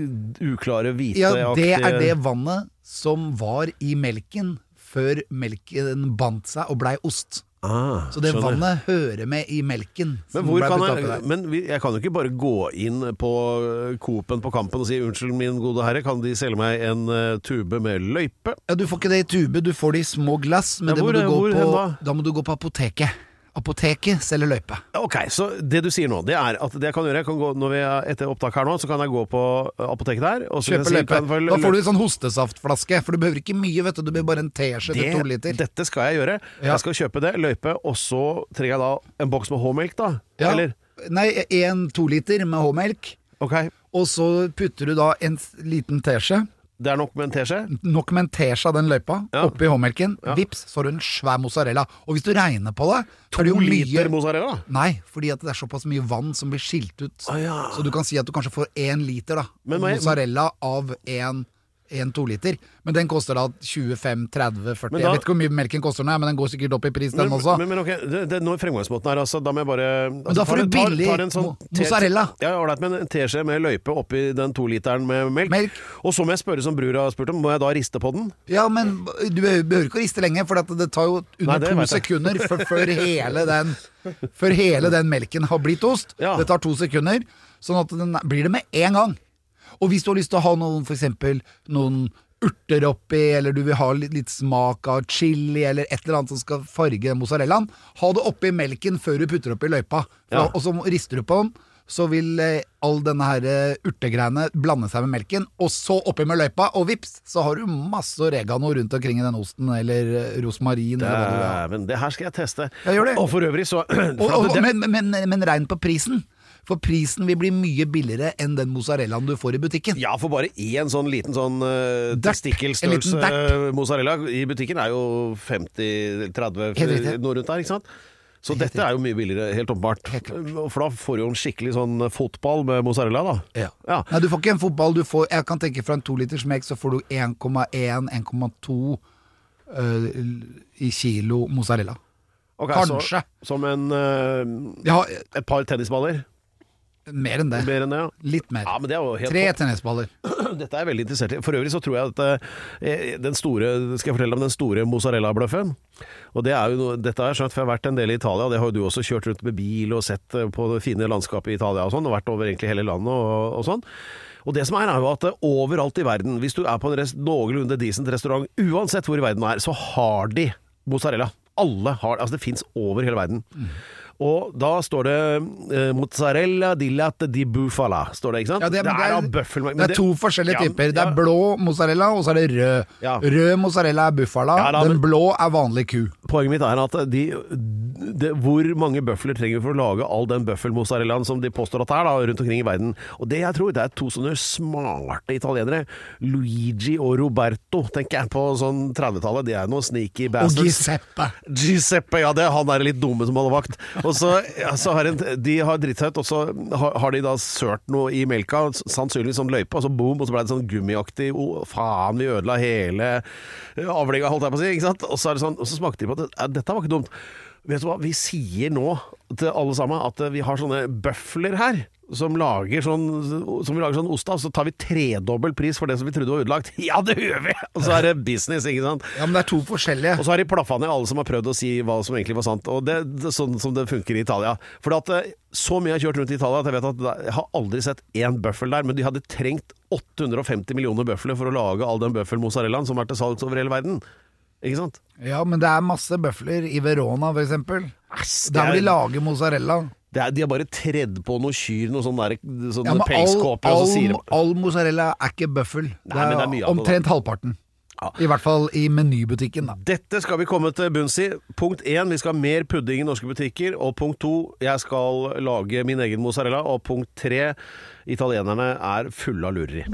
b- uklare, hvite Ja, det er det vannet som var i melken før melken bandt seg og blei ost. Ah, Så det skjønner. vannet hører med i melken. Men, som hvor ble kan puttet oppi jeg, der. men vi- jeg kan jo ikke bare gå inn på Coop-en på Kampen og si unnskyld min gode herre, kan de selge meg en eh, tube med løype? Ja, du får ikke det i tube, du får det i små glass, men Ja, det må hvor- du gå hvor på, hen da? da må du gå på apoteket. Apoteket selger løype. Ok, så det du sier nå, det er at det jeg kan gjøre, jeg kan gå, når vi er etter opptak her nå, så kan jeg gå på apoteket der, og så kan Kjøpe jeg si, løype. kan jeg få Da får du en sånn hostesaftflaske, for du behøver ikke mye, vet du. Du behøver bare en teskje til to liter. det, dette skal jeg gjøre. Ja. Jeg skal kjøpe det, løype, og så trenger jeg da en boks med H-melk da, Ja. eller? Nei, en to liter med H-melk, Ok, og så putter du da en s- liten teskje, det er nok med en teskje. nok med en teskje av den løypa, Ja. oppi H-melken. Ja. Vips, så har du en svær mozzarella. Og hvis du regner på det, så er det jo To liter mye... mozzarella? Nei, fordi at det er såpass mye vann som blir skilt ut. Ah, ja. Så du kan si at du kanskje får én liter da, Men må jeg- mozzarella av en, en to liter. Men den koster da tjuefem, tretti, førti. Men da- Jeg vet ikke hvor mye melken koster nå, men den går sikkert opp i pris, den Men, også. men, men ok, det, det, når fremgangsmåten er, altså, da må jeg bare altså, da får tar du en- tar- billig tar en sånn mo- te- mozzarella. Ja, ålreit, men en teskje med løype oppi den to literen med melk. Melk. Og så må jeg spørre som bror har spurt om, må jeg da riste på den? Ja, men du behøver behøver ikke å riste lenge, for at det tar jo under Nei, det to vet jeg. sekunder før, før, hele den, før hele den melken har blitt ost. Ja. Det tar to sekunder, sånn at den blir det med en gang. Og hvis du har lyst til å ha noen, for eksempel noen urter oppi, eller du vil ha litt, litt smak av chili, eller et eller annet som skal farge mozzarellaen, ha det oppi melken før du putter oppi løypa. Ja. Og så rister du på den, så vil eh, all denne her eh, urtegreiene blande seg med melken, og så oppi med løypa, og vips, så har du masse oregano rundt omkring i den osten, eller eh, rosmarin, eller hva du vil ha. Dæven, det her skal jeg teste. Ja, gjør det. Og for øvrig så Og, for og, at det, men, men, men regn på prisen. For prisen vil bli mye billigere enn den mozzarellaen du får i butikken. Ja, for bare en sånn liten sånn uh, testikkelstørrelse uh, mozzarella i butikken er jo femti tretti noe rundt der, ikke sant? Så helt dette er jo mye billigere, helt åpenbart. For da får du jo en skikkelig sånn fotball med mozzarella da. Ja. Ja. Nei, du får ikke en fotball, du får, jeg kan tenke fra en to liters melk så får du en komma en til en komma to uh, i kilo mozzarella. Okay, Kanskje. Så, som en uh, ja, et par tennisballer. Mer enn det. Mer enn det, ja. Litt mer. Ja, men det er jo helt Tre tennisballer. Dette er jeg veldig interessert i. For øvrig så tror jeg at uh, den store, skal jeg fortelle om den store mozzarella-bløffen. Og det er jo, dette har jeg skjønt, for jeg har vært en del i Italia. Det har jo du også kjørt rundt med bil og sett på det fine landskapet i Italia og sånn, og vært over egentlig hele landet og, og sånn. Og det som er er jo at overalt i verden, hvis du er på en rest, noenlunde decent restaurant, uansett hvor i verden du er, så har de mozzarella. Alle har, altså det finnes over hele verden. Mm. Og da står det eh, mozzarella di latte di bufala, står det, ikke sant? Ja, det, det, er, er, bøffel, det er to forskjellige ja, typer. Det er ja. blå mozzarella, og så er det rød. Ja. Rød mozzarella er bufala, ja, da, den blå er vanlig ku. Poenget mitt er at de, de, hvor mange bøffler trenger vi for å lage all den bøffelmozzarellaen som de påstår at det er da, rundt omkring i verden. Og det jeg tror, det er to sånne smarte italienere, Luigi og Roberto, tenker jeg på sånn trettitallet. De er noen sneaky bastards. Og Giuseppe. Giuseppe, ja, det er han er litt dumme som holder vakt. Og så, ja, så har en, de har dritt seg ut, og så har, har de da sørt noe i melka, sannsynligvis sånn løype, og så boom, og så ble det sånn gummiaktig, oh, faen, vi ødela hele avlegget, holdt jeg på å si, ikke sant? Og så, er det sånn, og så smakte de på at ja, dette var ikke dumt. Vet du hva, vi sier nå til alle sammen at vi har sånne bøffler her, som lager sånn, som vi lager sånn ost av, så tar vi tredobbel pris for det som vi trodde var ødelagt. Ja, det gjør vi! Og så er det business, ikke sant? Ja, men det er to forskjellige. Og så har de plaffa ned alle som har prøvd å si hva som egentlig var sant, og det er sånn som det funker i Italia. For at så mye jeg har kjørt rundt i Italia at jeg vet at jeg har aldri sett en bøffel der, men de hadde trengt åtte hundre og femti millioner bøfler for å lage all den bøffelmozzarellaen som er til salgs over hele verden. Ikke sant? Ja, men det er masse bøfler i Verona for eksempel. Der vil de lage mozzarella. Det er, de har bare tredd på noe kyr, noe sånn der, sånn ja, pelskåpe, all, og så sier all, all mozzarella er ikke bøffel. Det Nei, er, men det er mye av omtrent det, halvparten. Ja. I hvert fall i menybutikken da. Dette skal vi komme til bunns i. Punkt én, vi skal ha mer pudding i norske butikker. Og punkt to, jeg skal lage min egen mozzarella. Og punkt tre, italienerne er fulle av lureri.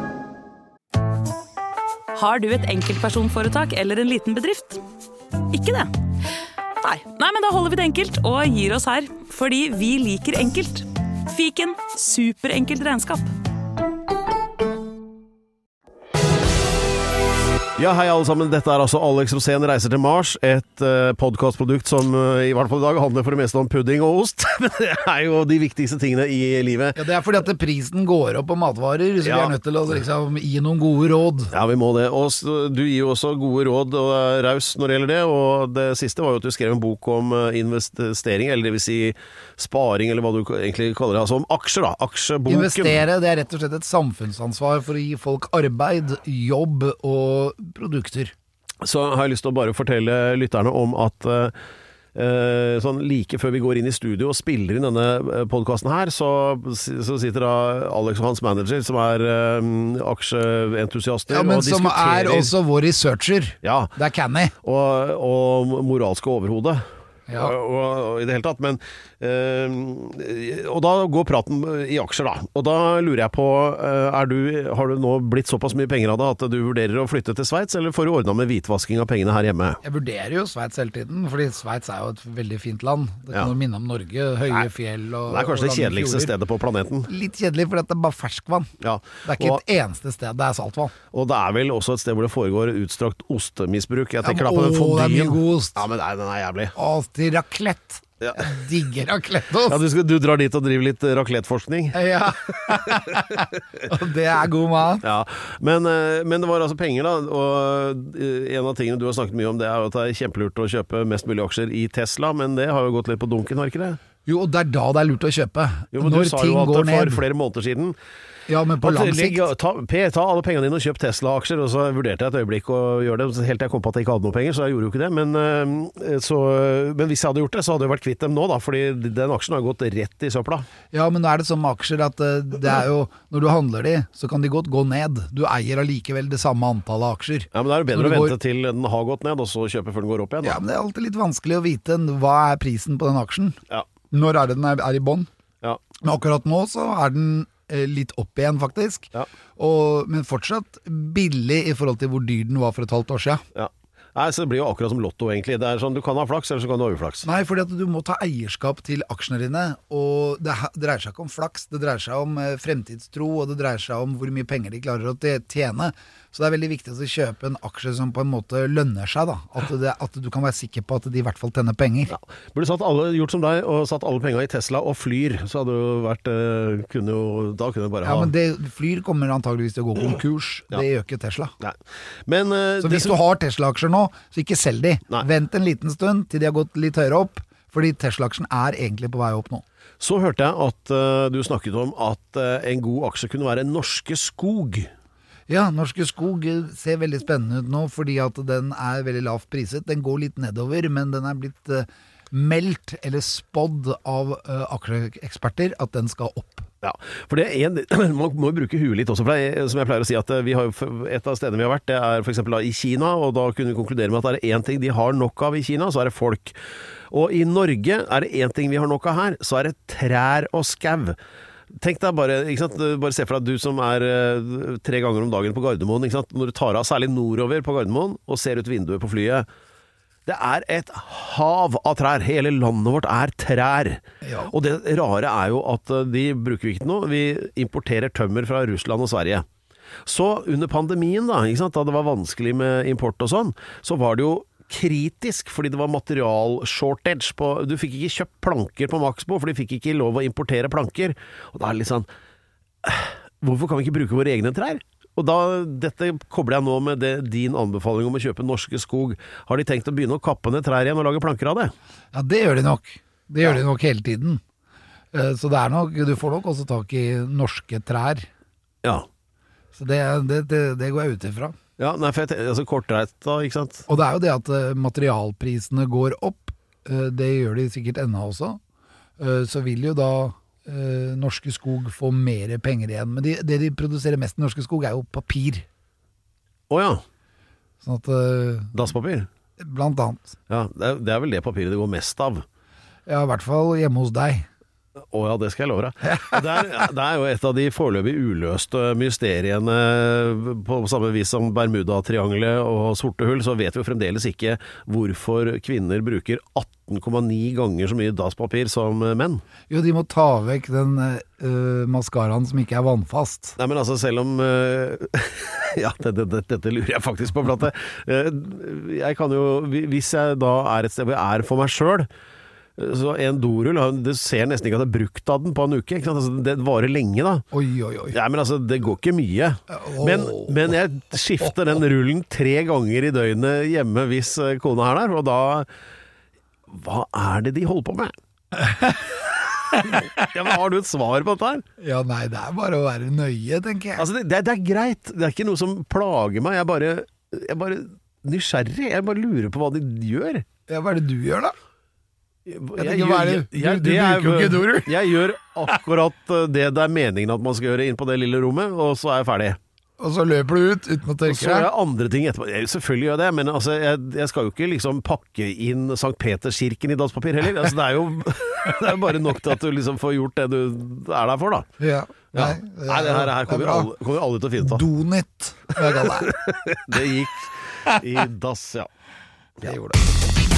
Har du et enkeltpersonforetak eller en liten bedrift? Ikke det? Nei. Nei, men da holder vi det enkelt og gir oss her. Fordi vi liker enkelt. Fiken, superenkelt regnskap. Ja, hei alle sammen. Dette er altså Alex Rosén reiser til Mars, et uh, podcastprodukt som uh, i hvert fall i dag handler for det meste om pudding og ost. Men det er jo de viktigste tingene i livet. Ja, det er fordi at prisen går opp på matvarer, så ja. Vi er nødt til å liksom, gi noen gode råd. Ja, vi må det. Og du gir jo også gode råd og er raus når det gjelder det. Og det siste var jo at du skrev en bok om investering, eller det vil si sparing, eller hva du egentlig kaller det. Altså om aksjer da, aksjeboken. Investere, det er rett og slett et samfunnsansvar for å gi folk arbeid, jobb og produkter. Så har jeg lyst til å bare fortelle lytterne om at uh, sånn like før vi går inn i studio og spiller inn denne podcasten her, så, så sitter da Alex og hans manager, som er um, aksjeentusiaster. Ja, men og som er også vår researcher. Ja. Det er Canny. Og, og moralske overhode. Ja. Og, og, og i det hele tatt, men øh, og da går praten i aksjer da, og da lurer jeg på øh, er du, har du nå blitt såpass mye penger av det at du vurderer å flytte til Sveits, eller får du ordnet med hvitvasking av pengene her hjemme? Jeg vurderer jo Sveits hele tiden, fordi Sveits er jo et veldig fint land. Det kan ja. jo minne om Norge, høye Nei, fjell og det er kanskje det kjedeligste fjorder. Stedet på planeten. Litt kjedelig, for det er bare ferskvann. Ja. Det er ikke og, et eneste sted, det er saltvann. Og det er vel også et sted hvor det foregår utstrakt ostemisbruk. Jeg tenker ja, men, da på den å, det er fondyen. mye god ost. Ja, men nei, den er jævlig. Å, til raclette. Ja. Jeg digger racletteost. Ja, du, skal, du drar dit og driver litt racletteforskning. Ja. Og det er god mat. Ja, men, men det var altså penger da, og en av tingene du har snakket mye om, det er jo at det er kjempelurt å kjøpe mest mulig aksjer i Tesla, men det har jo gått litt på dunken, har ikke det? Jo, og det er da det er lurt å kjøpe. Jo, men når du sa ting jo at går ned. For flere måneder siden Ja, men på lang sikt. Ta, Per, ta alle pengene dine og kjøp Tesla-aksjer, og så vurderte jeg et øyeblikk å gjøre det, helt til jeg kom på at jeg ikke hadde noe penger, så jeg gjorde jo ikke det, men, så, men hvis jeg hadde gjort det, så hadde jeg vært kvitt dem nå da, fordi den aksjen har gått rett i søpla. Ja, men nå er det som aksjer at det er jo, når du handler de, så kan de godt gå ned. Du eier allikevel det samme antallet aksjer. Ja, men det er jo bedre å går... vente til den har gått ned, og så kjøpe før den går opp igjen. Da. Ja, men det er alltid litt vanskelig å vite hva er prisen på den aksjen. Ja. Når er det den er, er i bånd? Ja. Men akkurat nå så er den eh, litt opp igjen faktisk, Ja. og, men fortsatt billig i forhold til hvor dyr den var for et halvt år siden. Ja. Nei, så det blir jo akkurat som lotto egentlig. Det er sånn, du kan ha flaks, eller så kan du ha uflaks. Nei, fordi at du må ta eierskap til aksjene dine, og det ha- dreier seg ikke om flaks, det dreier seg om eh, fremtidstro, og det dreier seg om hvor mye penger de klarer å te- tjene. Så det er veldig viktig å kjøpe en aksje som på en måte lønner seg da. At, det, at du kan være sikker på at de i hvert fall tjener penger. Ja. Burde satt alle, gjort som deg og satt alle penger i Tesla og flyr, så hadde det jo vært eh, kunne jo, da kunne du bare Ja, ha men det, flyr kommer antageligvis til å gå konkurs. Ja. Det gjør ikke Tesla. Nei. Men eh, Så det hvis som- du har Tesla-aksjer nå, så ikke selg de. Nei. Vent en liten stund til de har gått litt høyere opp, fordi Tesla-aksjen er egentlig på vei opp nå. Så hørte jeg at eh, du snakket om at eh, en god aksje kunne være Norske Skog. Ja, Norske Skog ser veldig spennende ut nå, fordi at den er veldig lavt priset. Den går litt nedover, men den er blitt uh, meldt, eller spådd av uh, aksjeeksperter, at den skal opp. Ja, for det er en, man må jo bruke huet litt også, for det er, som jeg pleier å si, at vi har, et av stedene vi har vært, det er for eksempel da, i Kina, og da kunne vi konkludere med at det er en ting de har nok av i Kina, så er det folk. Og i Norge er det en ting vi har nok av her, så er det trær og skau. Tenk deg bare, ikke sant? Bare se for deg du som er uh, tre ganger om dagen på Gardermoen, ikke sant? Når du tar av særlig nordover på Gardermoen og ser ut vinduet på flyet. Det er et hav av trær. Hele landet vårt er trær. Ja. Og det rare er jo at uh, de bruker vi ikke noe. Vi importerer tømmer fra Russland og Sverige. Så under pandemien da, ikke sant? Da det var vanskelig med import og sånn, så var det jo kritisk, fordi det var material-shortage på, du fikk ikke kjøpt planker på Maxbo, for de fikk ikke lov å importere planker, og da er det litt sånn, hvorfor kan vi ikke bruke våre egne trær? Og da, dette kobler jeg nå med det, din anbefaling om å kjøpe Norske Skog. Har de tenkt å begynne å kappe ned trær igjen og lage planker av det? Ja, det gjør de nok. Det gjør de nok hele tiden. Uh, så det er nok, du får nok også tak i norske trær. Ja. Så det, det, det, det går jeg ut ifra. Ja, nei, for jeg tenker, altså kortreist da, ikke sant? Og det er jo det at uh, materialprisene går opp, uh, det gjør de sikkert ennå også, uh, så vil jo da uh, Norske Skog få mer penger igjen. Men de, det de produserer mest i Norske Skog er jo papir. Åja, Sånn at, uh, dasspapir. blant annet, Ja, det er, det er vel det papiret det går mest av. ja i hvert fall hjemme hos deg. Å ja, det skal jeg love deg. Det er, det er jo et av de foreløpig uløste mysteriene, på samme vis som Bermuda-triangelet og sorte hull, så vet vi jo fremdeles ikke hvorfor kvinner bruker atten komma ni ganger så mye dasspapir som menn. Jo, de må ta vekk den uh, maskaraen som ikke er vannfast. Nei, men altså selv om uh, ja, det, det, det, dette lurer jeg faktisk på, for at uh, jeg kan jo, hvis jeg da er et sted hvor jeg er for meg selv, så en dorull, du ser nesten ikke at jeg har brukt av den på en uke, ikke sant? Altså, det varer lenge da. Oi, oi, oi. Ja, men altså, det går ikke mye. Men, men jeg skifter den rullen tre ganger i døgnet hjemme hvis eh, kona er der, og da, hva er det de holder på med? Ja, men har du et svar på dette her? Ja, nei, det er bare å være nøye, tenker jeg. Altså, det, det, det er greit. Det er ikke noe som plager meg. Jeg er bare, jeg er bare nysgjerrig. Jeg bare lurer på hva de gjør. Ja, hva er det du gjør da? Jeg, tenker, hva er det? Du- du det er- bruker jo ikke dorull. Jeg gjør akkurat det det er meningen at man skal gjøre inn på det lille rommet, og så er jeg ferdig. Og så løper du ut uten å Og tørke så gjør deg. jeg andre ting etterpå. Jeg, selvfølgelig gjør jeg det, men altså, jeg, jeg skal jo ikke liksom pakke inn Sankt Peterskirken i dasspapir heller. Altså, det er jo det er jo bare nok til at du liksom får gjort det du er der for, da. Ja. Ja. Nei, Nei, det her, her kommer, bra. alle, kommer alle til å finne ut av. Donit, hva jeg kaller det. Det gikk i dass, ja. Det gjorde det.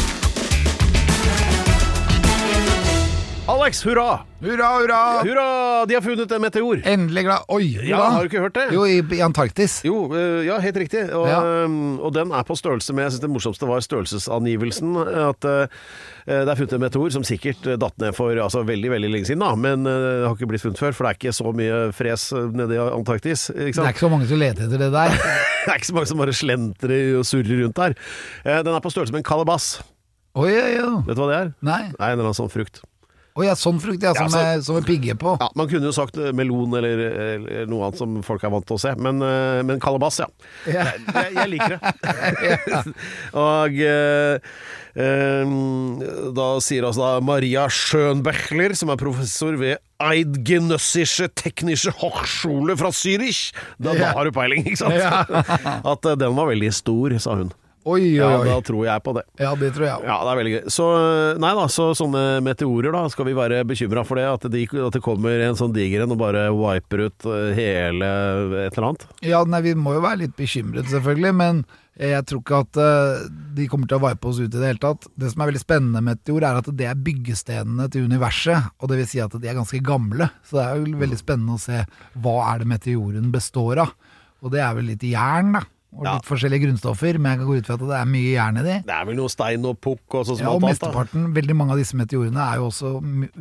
Alex, hurra! Hurra, hurra! Hurra! De har funnet en meteor. Endelig glad. Oi, hvor Ja, da? har du ikke hørt det? Jo, i, i Antarktis. Jo, øh, ja, helt riktig. Og, Ja. øhm, og den er på størrelse med, jeg synes det morsomste var størrelsesangivelsen, at øh, det er funnet en meteor som sikkert øh, datt ned for altså, veldig, veldig lenge siden, da, men øh, det har ikke blitt funnet før, for det er ikke så mye fres øh, nede i Antarktis, ikke Det er sant? ikke så mange som leter etter det der. Det er ikke så mange som bare slentrer og surrer rundt der. Eh, Den er på størrelse med en kalabass. Oi, oi, oi. Vet du hva det er? Nei. Nei, en eller annen sånn frukt. Oi, ja, sånn frukt, ja, som, Ja, så- er, som er pigge på. Ja, man kunne jo sagt øh, melon eller, eller noe annet som folk er vant til å se, men, øh, men kalabass, ja. Ja. Jeg, jeg liker det. Og eh, eh, da sier altså da Maria Schönbechler, som er professor ved Eidgenössische Technische Hochschule fra Zürich. Da, da Ja. har du peiling, ikke sant? Ja. At eh, den var veldig stor, sa hun. Oi, oi, Ja, oi. da tror jeg på det. Ja, det tror jeg. Ja, det er veldig gøy. Så, nei da, så sånne meteorer da, skal vi være bekymret for det? At, de, at det kommer en sånn diger en og bare wiper ut hele et eller annet? Ja, nei, vi må jo være litt bekymret selvfølgelig, men jeg tror ikke at uh, de kommer til å vipe oss ut i det hele tatt. Det som er veldig spennende med meteor er at det er byggestenene til universet, og det vil si at de er ganske gamle. Så det er jo veldig spennende å se hva er det meteoren består av. Og det er vel litt jern da. Og litt ja. forskjellige grunnstoffer, men jeg kan gå ut fra at det er mye jern i de. Det er vel noe stein og pukk og sånn som ja, og alt mesteparten, da. Veldig mange av disse meteorene er jo også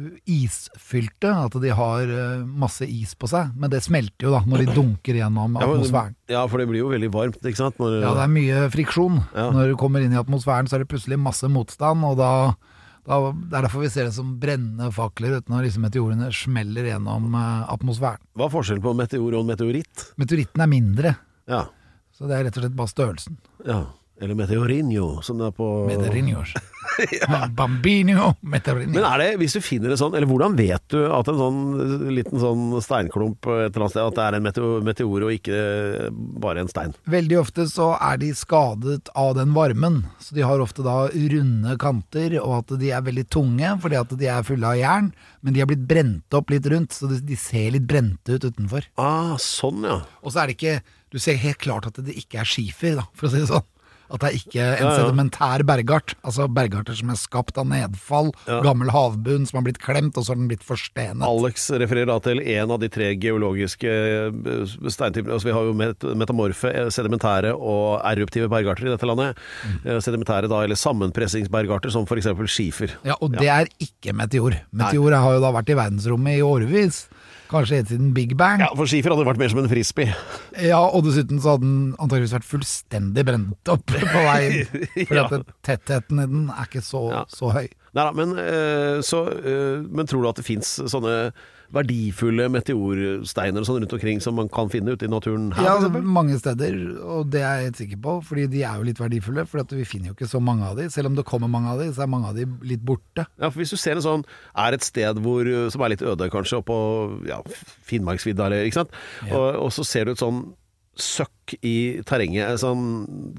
isfylte, at de har masse is på seg, men det smelter jo da, når de dunker gjennom ja, men, atmosfæren. Ja, for det blir jo veldig varmt, ikke sant? Når, ja, det er mye friksjon. Ja. Når du kommer inn i atmosfæren, så er det plutselig masse motstand, og da, da det er derfor vi ser det som brennende fakler uten når disse meteorene smeller gjennom atmosfæren. Hva er forskjellen på en meteor og en meteoritt? Meteoritten er mindre. Ja. Så det er rett og slett bare størrelsen. Ja, eller meteorinho, som det er på... Meteorinho. ja. Bambino, meteorinho. Men er det, hvis du finner det sånn, eller hvordan vet du at en sånn liten sånn steinklump et eller annet sted, at det er en meteor, meteor og ikke bare en stein? Veldig ofte så er de skadet av den varmen, så de har ofte da runde kanter, og at de er veldig tunge, fordi at de er fulle av jern, men de har blitt brent opp litt rundt, så de ser litt brente ut utenfor. Ah, sånn ja. Og så er det ikke, du ser helt klart at det ikke er skifer da, for å si det sånn. At det er ikke en ja, ja. sedimentær bergart, altså bergarter som er skapt av nedfall, ja. gammel havbunn som har blitt klemt, og så har den blitt forstenet. Alex refererer da til en av de tre geologiske steintypene. Altså, vi har jo met metamorfe, sedimentære og eruptive bergarter i dette landet. Mm. Sedimentære da, eller sammenpressingsbergarter, som for eksempel skifer. Ja, og det ja. er ikke meteor. Meteor har jo da vært i verdensrommet i årevis. Kanskje helt siden Big Bang. Ja, for skifer hadde vært mer som en frisbee. Ja, og dessuten så hadde den antageligvis vært fullstendig brent opp på veien. For ja. at tettheten i den er ikke så, ja. så høy. Neida, men, øh, så, øh, men tror du at det finnes sånne verdifulle meteorsteiner og sånn rundt omkring som man kan finne ute i naturen her? Ja, mange steder, og det er jeg helt sikker på, fordi de er jo litt verdifulle, for at vi finner jo ikke så mange av de. Selv om det kommer mange av de, så er mange av de litt borte. Ja, for hvis du ser en sånn, er et sted hvor, som er litt øde kanskje, oppå ja, Finnmarksvidda, eller, ikke sant? Ja. Og, og så ser du et sånn søkk i terrenget, sånn,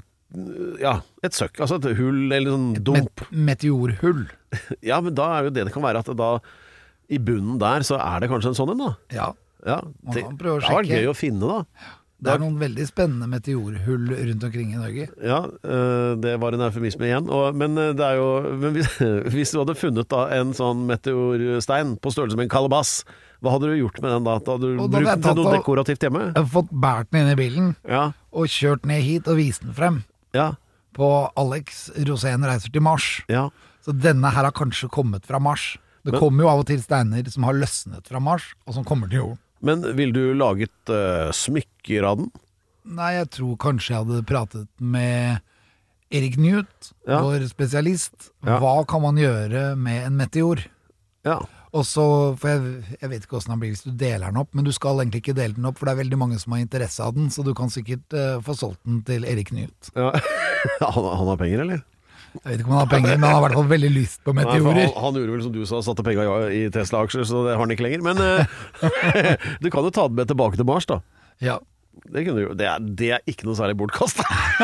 ja, et søkk, altså et hull, eller sånn dump. Et met meteorhull. Ja, men da er jo det det kan være at det da i bunnen der så er det kanskje en sånn en da? Ja, ja det, man kan prøve å sjekke. Det var gøy å finne da. Det er noen veldig spennende meteorhull rundt omkring i Norge. Ja, det var en eufemisme igjen. Og, men det er jo, men hvis, hvis du hadde funnet da en sånn meteorstein på størrelse med en kalabass, hva hadde du gjort med den da? Da hadde du da brukt den til noe dekorativt hjemme? Jeg har fått bært den inn i bilen, ja. og kjørt ned hit og vist den frem. Ja. På Alex Rosén reiser til Mars. Ja. Så denne her har kanskje kommet fra Mars. Det men, kommer jo av og til steiner som har løsnet fra Mars, og som kommer til jorden. Men vil du laget uh, smykker av den? Nei, jeg tror kanskje jeg hadde pratet med Erik Newt, ja. vår spesialist. Ja. Hva kan man gjøre med en meteor? Ja. Og så, for jeg, jeg vet ikke hvordan den blir hvis du deler den opp, men du skal egentlig ikke dele den opp, for det er veldig mange som har interesse av den, så du kan sikkert uh, få solgt den til Erik Newt. Ja. han, han har penger, eller? Jeg vet ikke om han har penger, men han har i hvert fall veldig lyst på meteorer. Nei, han, han gjorde vel som du sa, satte penger i Tesla-aksjer, så det har han ikke lenger. Men uh, du kan jo ta det med tilbake til Mars, da. Ja. Det, kunne du, det, er, det er ikke noe særlig bortkast.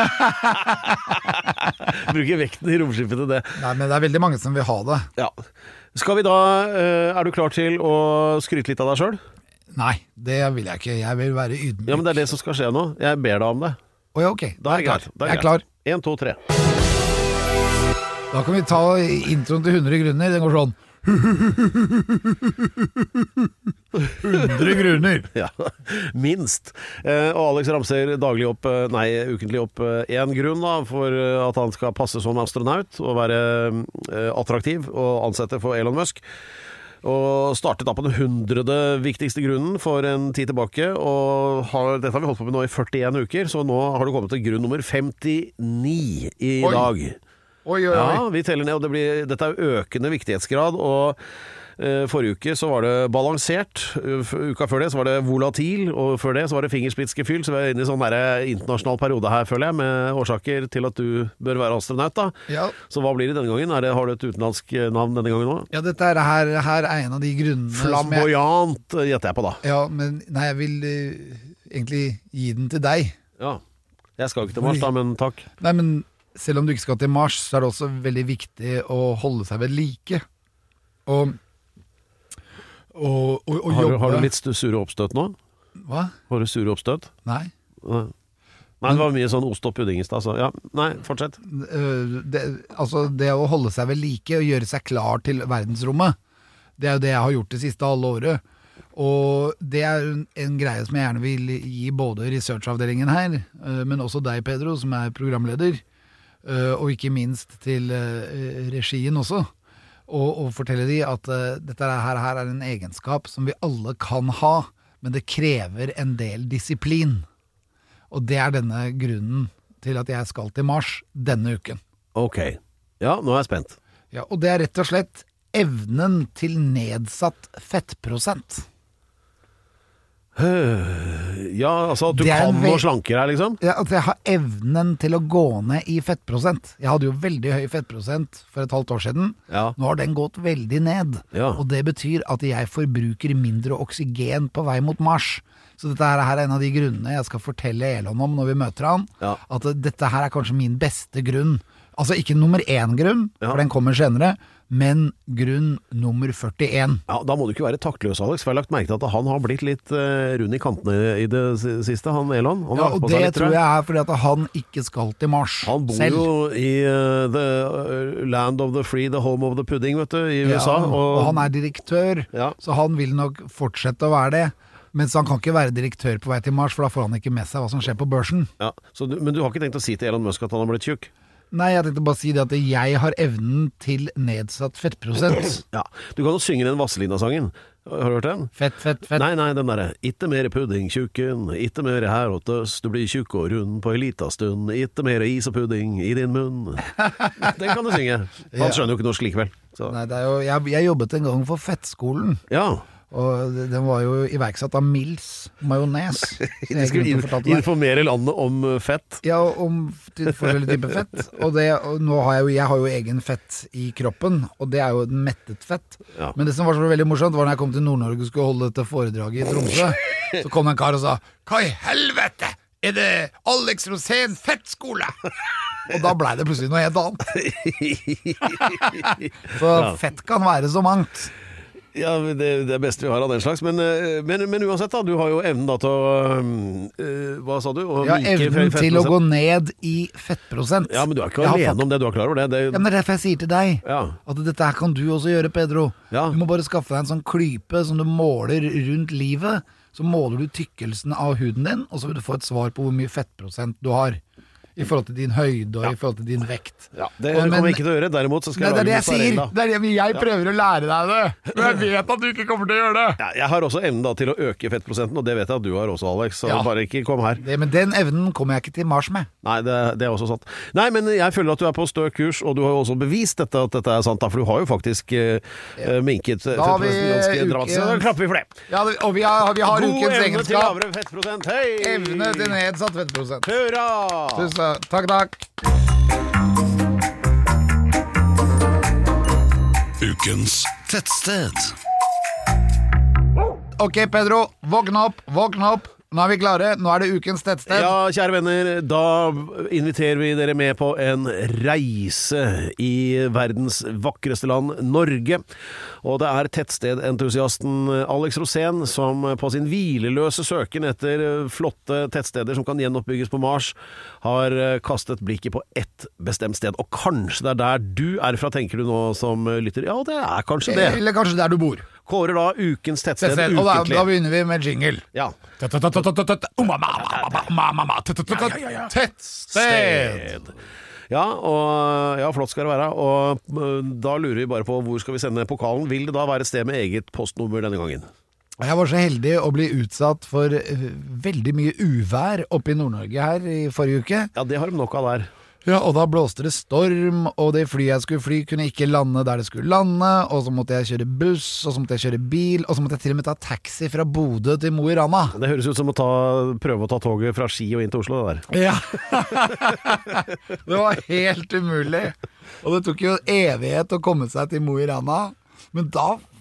Bruker vekten i romskipet til det. Nei, men det er veldig mange som vil ha det. Ja. Skal vi da, uh, er du klar til å skryte litt av deg selv? Nei, det vil jeg ikke. Jeg vil være ydmyk. Ja, men det er det som skal skje nå. Jeg ber deg om det. Åja, ok. Da er jeg klar. Jeg er klar. En, to, tre. Da kan vi ta introen til hundre grunner. Den går sånn. hundre grunner. Ja, minst. Eh, og Alex ramser daglig opp, nei, ukentlig opp en grunn da, for at han skal passe som astronaut og være eh, attraktiv og ansette for Elon Musk. Og startet da på den hundrede viktigste grunnen for en tid tilbake, og har, dette har vi holdt på med nå i førtien uker, så nå har du kommet til grunn nummer femtini i Oi. dag. Oi, oi, oi. Ja, vi teller ned, og det blir, dette er økende viktighetsgrad, og eh, forrige uke så var det balansert, uka før det så var det volatil, og før det så var det fingerspitzgefühl, så vi er inne i sånn der internasjonal periode her, føler jeg, med årsaker til at du bør være astronaut da. Ja. Så hva blir det denne gangen? Er det, har du et utenlandsk navn denne gangen nå? Ja, dette er, her, her er en av de grunnene Flamboyant, jeg... gjetter jeg på da. Ja, men nei, jeg vil uh, egentlig gi den til deg. Ja, jeg skal ikke til Mars da, men takk. Nei, men selv om du ikke skal til Mars, så er det også veldig viktig å holde seg ved like. Og, og, og, og har, jobbe. Har du litt sure oppstøt nå? Hva? Har du sure oppstøt? Nei. Nei. Nei, det var mye sånn ost og pudding i sted, så ja, nei, fortsett. Det, altså det å holde seg ved like og gjøre seg klar til verdensrommet, det er jo det jeg har gjort det siste halve året. Og det er en, en greie som jeg gjerne vil gi både researchavdelingen her, men også deg, Pedro, som er programleder, og ikke minst til regien også. Og, og fortelle de at dette her, her er en egenskap som vi alle kan ha, men det krever en del disiplin. Og det er denne grunnen til at jeg skal til Mars denne uken. Ok, ja, nå er jeg spent. Ja, og det er rett og slett evnen til nedsatt fettprosent. Ja, altså at du Det er en kan ve- og slanker her, liksom? Ja, at jeg har evnen til å gå ned i fettprosent. Jeg hadde jo veldig høy fettprosent for et halvt år siden. Ja. Nå har den gått veldig ned. Ja. Og det betyr at jeg forbruker mindre oksygen på vei mot Mars. Så dette her er en av de grunnene jeg skal fortelle Elon om når vi møter han. Ja. At dette her er kanskje min beste grunn. Altså ikke nummer én grunn, Ja. for den kommer senere, men grunn nummer førtien. Ja, da må du ikke være taktløs, Alex, for jeg har lagt merke til at han har blitt litt uh, rund i kantene i det s- siste, han Elon. Han Ja, har og på seg det litt, tror jeg er fordi at han ikke skal til Mars Han bor selv. jo i uh, the uh, land of the free, the home of the pudding, vet du, i U S A. Ja, og han er direktør, Ja. så han vil nok fortsette å være det. Mens han kan ikke være direktør på vei til Mars, for da får han ikke med seg hva som skjer på børsen. Ja, så du, men du har ikke tenkt å si til Elon Musk at han har blitt tjukk? Nei, jeg tenkte bare å si det at jeg har evnen til nedsatt fettprosent. Ja, du kan jo synge den Vazelina-sangen. Har du hørt den? Fett, fett, fett. Nei, nei, den derre Itte mere pudding, tjukken, itte mere her åt øst, du blir tjukk og rund på en lita stund, itte mere is og pudding i din munn. Den kan du synge. Han Ja. skjønner jo ikke norsk likevel. Så. Nei, det er jo, jeg, jeg jobbet en gang for Fettskolen, Ja. og det- den var jo iverksatt av Mills Majones. som De jeg skulle glemte å in- fortelle deg. informere landet om uh, fett. Ja, om til forskjellige typer fett. Og, det, og nå har jeg, jo, jeg har jo egen fett i kroppen, og det er jo en mettet fett. Ja. Men det som var så veldig morsomt, var når jeg kom til Nord-Norge og skulle holde dette foredraget i Tromsø, så kom en kar og sa "Hva i helvete? Er det Alex Rosén fettskole?" Og da blei det plutselig noe helt annet. Så fett kan være så mangt. Ja, det, det er beste vi har av den slags. Men, uh, men, men uansett, da. Du har jo evnen da til å um, uh, Hva sa du? Å Ja, myke evnen fe- til å gå fettprosent. ned i fettprosent. Ja, men du er ikke Jeg har alene fakt- om det. Du er klar over det. det Ja, men det er derfor jeg sier til deg Ja. at dette her kan du også gjøre, Pedro. Ja. Du må bare skaffe deg en sånn klype som du måler rundt livet. Så måler du tykkelsen av huden din, og så vil du få et svar på hvor mye fettprosent du har. I forhold til din høyde og i forhold til din vekt. Ja, det Og- kommer men- jeg ikke til å gjøre. Derimot så skal Nei, det er det jeg jeg lage sier. mozzarella. Det er det, men jeg prøver å lære deg det. Men jeg vet at du ikke kommer til å gjøre det. Ja, jeg har også evnen da til å øke fettprosenten, og det vet jeg at du har også, Alex. Så Ja. bare ikke kom her. det. Men den evnen kommer jeg ikke til Mars med. Nei, det, det er også sant. Nei, men jeg føler at du er på stø kurs, og du har jo også bevist dette, at dette er sant, da, for du har jo faktisk eh, eh, minket Da har vi fettprosenten ganske uken- dramatisk. Så da klapper vi for det. Ja, det- og vi har, vi har God ukens evne til egenskap. lavere fettprosent. Hei! Evne til nedsatt fettprosent. Hurra! Tusen takk, takk. Ukens tettsted. Ok, Pedro, våkne opp, våkne opp. Nå er vi klare, nå er det ukens tettsted. Ja, kjære venner, da inviterer vi dere med på en reise i verdens vakreste land, Norge. Og det er tettstedentusiasten Alex Rosén som på sin hvileløse søken etter flotte tettsteder som kan gjenoppbygges på Mars, har kastet blikket på ett bestemt sted. Og kanskje det er der du er fra, tenker du nå som lytter. Ja, det er kanskje det. Eller kanskje der du bor. Kårer da ukens tettsted Tettsted. Og da, ukentlig. da begynner vi med jingle. Ja. Tettsted. Sted. Ja, og, ja, flott skal det være. Og øh, da lurer vi bare på hvor skal vi sende pokalen. Vil det da være et sted med eget postnummer denne gangen? Jeg var så heldig å bli utsatt for eh, veldig mye uvær oppe i Nord-Norge her i forrige uke. Ja, det har de nok av der. Ja, og da blåste det storm, og det flyet jeg skulle fly kunne ikke lande der det skulle lande, og så måtte jeg kjøre buss, og så måtte jeg kjøre bil, og så måtte jeg til og med ta taxi fra Bodø til Mo i Rana. Det høres ut som å ta, prøve å ta toget fra Ski og inn til Oslo, det der. Ja. Det var helt umulig. Og det tok jo en evighet å komme seg til Mo i Rana. Men da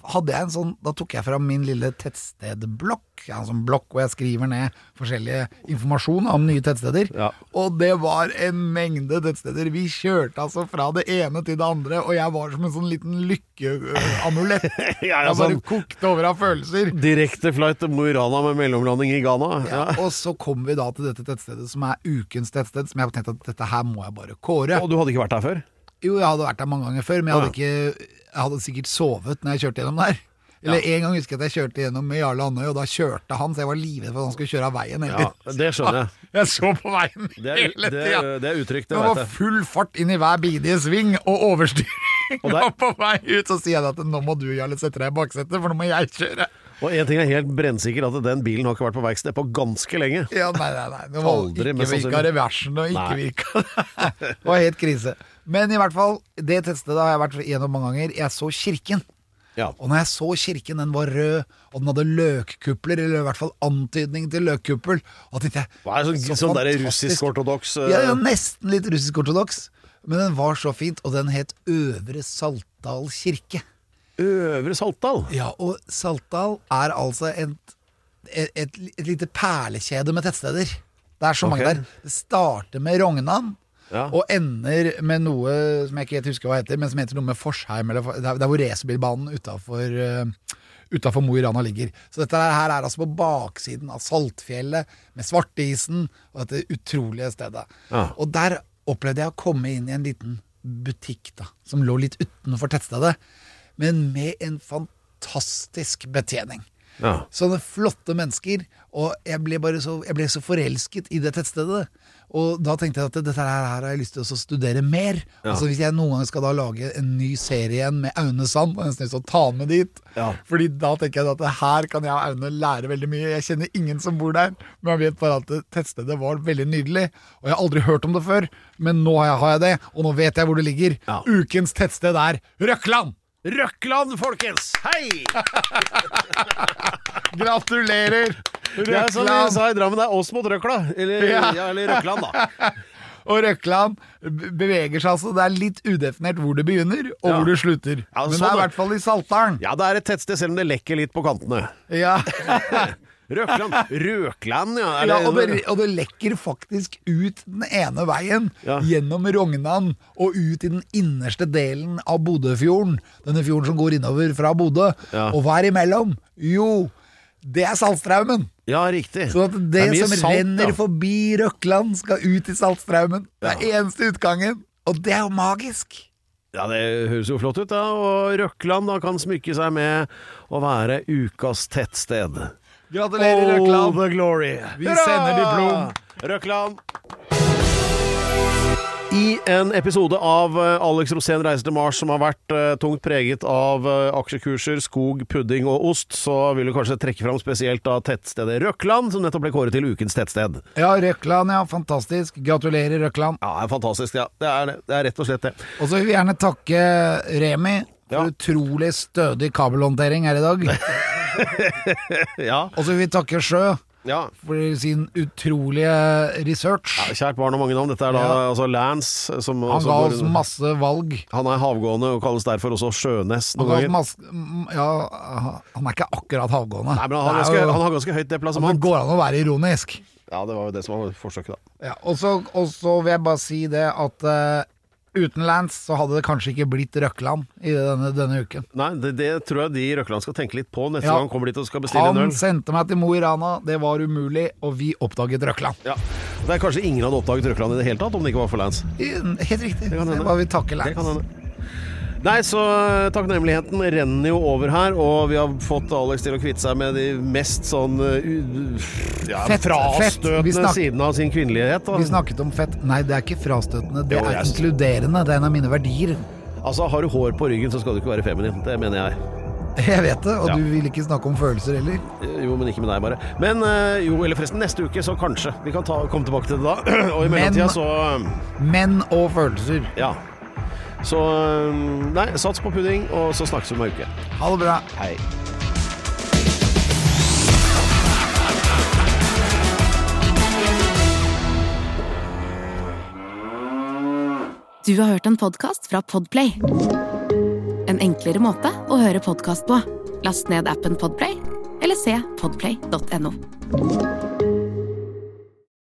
hadde jeg en sånn, da tok jeg fra min lille tettstedblokk, ja, en sånn blokk hvor jeg skriver ned forskjellige informasjon om nye tettsteder, Ja. og det var en mengde tettsteder. Vi kjørte altså fra det ene til det andre, og jeg var som en sånn liten lykkeamulett. Ja, ja, Jeg bare sånn. kokte over av følelser. Direkte flight til Mo i Rana med mellomlanding i Ghana. Ja. Ja, og så kom vi da til dette tettstedet som er ukens tettsted, som jeg tenkte at dette her må jeg bare kåre. Og du hadde ikke vært der før? Jo, jeg hadde vært der mange ganger før, men jeg hadde, ikke, jeg hadde sikkert sovet når jeg kjørte gjennom der. Eller Ja. en gang husker jeg at jeg kjørte gjennom med Jarle Andøy, og da kjørte han, så jeg var livet for at han skulle kjøre av veien. Ja, det skjønner jeg. Jeg så på veien Det er, hele det, tida. det er uttrykk, det Det vet var jeg. full fart inn i hver bidige sving, og overstyring Og der- var på vei ut. Så sier jeg at nå må du, Jarle, sette deg i baksetet, for nå må jeg kjøre. Og en ting er helt brennsikker, at den bilen har ikke vært på verksted på ganske lenge. Ja, nei, nei, nei. Det var Aldri, ikke mest virka sannsynlig. reversen, og ikke Nei. virka Det var helt krise. Men i hvert fall, det tettstedet har jeg vært gjennom mange ganger. Jeg så kirken. Ja. Og når jeg så kirken, den var rød, og den hadde løkkupler, eller i hvert fall antydning til løkkuppel. Og tenkte jeg, Hva er det sånn, så sånn der fantastisk. russisk-ortodoks uh, Ja, ja, nesten litt russisk-ortodoks. Men den var så fint, og den het Øvre Saltdal kirke. Øvre Saltdal? Ja, og Saltdal er altså et, et, et, et lite perlekjede med tettsteder. Det er så mange Ok. der. Det starter med Rognan, Ja. og ender med noe som jeg ikke helt husker hva heter, men som heter noe med Forsheim, eller det er, det er hvor racerbilbanen utenfor, uh, utenfor Mo i Rana ligger. Så dette her er altså på baksiden av Saltfjellet, med svartisen, og dette utrolige stedet. Ja. Og der opplevde jeg å komme inn i en liten butikk da, som lå litt utenfor tettstedet, men med en fantastisk betjening. Ja. Sånne flotte mennesker, og jeg ble bare så, jeg ble så forelsket i det tettstedet. Og da tenkte jeg at dette her, her har jeg lyst til å studere mer. Ja. Altså Hvis jeg noen gang skal da lage en ny serie igjen med Aune Sand, og nesten lyst til å ta den med dit. Ja. Fordi da tenker jeg at det her kan jeg og Aune lære veldig mye. Jeg kjenner ingen som bor der, men jeg vet bare at det tettstedet var veldig nydelig. Og jeg har aldri hørt om det før, men nå har jeg, har jeg det, og nå vet jeg hvor det ligger. Ja. Ukens tettsted er Røkland! Røkland, folkens! Hei! Gratulerer! Det er som vi Røkland! sa i Drammen, det er oss mot Røkla. Eller, Ja. ja, eller Røkland, da. Og Røkland be- beveger seg altså. Det er litt udefinert hvor det begynner, og Ja. hvor det slutter. Ja, Men sånn det er i da. hvert fall i Saltdalen. Ja, det er et tettsted, selv om det lekker litt på kantene. Ja. Røkland. Røkland, ja. Er Ja, og, det, det, og det lekker faktisk ut den ene veien, Ja. gjennom Rognan, og ut i den innerste delen av Bodøfjorden. Denne fjorden som går innover fra Bodø. Ja. Og hva er imellom? Jo, det er Saltstraumen. ja, riktig. Så at det, er mye som salt, renner ja. forbi Røkland, skal ut i Saltstraumen. Det er eneste utgangen. Og det er jo magisk. Ja, det høres jo flott ut, da. Og Røkland da kan smykke seg med å være ukas tettsted. Gratulerer, All Røkland. the glory. Vi sender diplom. Røkland. I en episode av eh, Alex Rosén reiser til Mars som har vært eh, tungt preget av eh, aksjekurser, skog, pudding og ost, så vil du kanskje trekke fram spesielt da tettstedet Røkland, som nettopp ble kåret til ukens tettsted. Ja, Røkland, ja. Fantastisk. Gratulerer, Røkland. Ja, det er fantastisk. Ja. Det er det. Det er rett og slett det. Og så vil vi gjerne takke Remi for Ja. utrolig stødig kabelhåndtering her i dag. Ja. Og så vil vi takke Sjø Ja. for sin utrolige research. Ja, kjært barn og mange navn. Dette er da Ja. altså Lance, som Han altså ga går- oss masse valg. Han er havgående og kalles derfor også Sjønes Han, noen ga oss ganger. masse, mm, ja, han er ikke akkurat havgående. Nei, men han har, Det er ganske, jo- han har ganske høyt det deplassement. går an å være ironisk. Ja, det var jo det som var forsøket, da. Ja, og, så, og så vil jeg bare si det at uh, uten Lance så hadde det kanskje ikke blitt Røkland i denne, denne uken. Nei, det, det tror jeg de i Røkland skal tenke litt på neste Ja. gang han kommer dit og skal bestille en Han øl. sendte meg til Mo i Rana, det var umulig, og vi oppdaget Røkland. Ja. Det er kanskje ingen hadde oppdaget Røkland i det hele tatt om det ikke var for Lance. Helt riktig. Det kan hende. Det var vi takke Det kan Lance. hende. Nei, så takknemligheten renner jo over her, og vi har fått Alex til å kvitte seg med de mest sånn uh, ja, Fett, fett. frastøtende Vi snak- sidene av sin kvinnelighet. Da. Vi snakket om fett. Nei, det er ikke frastøtende, det Jo, er jeg- inkluderende. Det er en av mine verdier. Altså, har du hår på ryggen, så skal du ikke være feminin. Det mener jeg. Jeg vet det, og Ja. du vil ikke snakke om følelser heller. Jo, men ikke med deg bare. Men uh, jo, eller forresten, neste uke så kanskje. Vi kan ta, komme tilbake til det da. Og i Men- mellomtida så Menn og følelser. Ja. Så nei, sats på pudding, og så snakkes vi om en uke. Ha det bra. Hei. Du har hørt en podcast fra Podplay. En enklere måte å høre podcast på. Last ned appen Podplay, eller se podplay punktum no.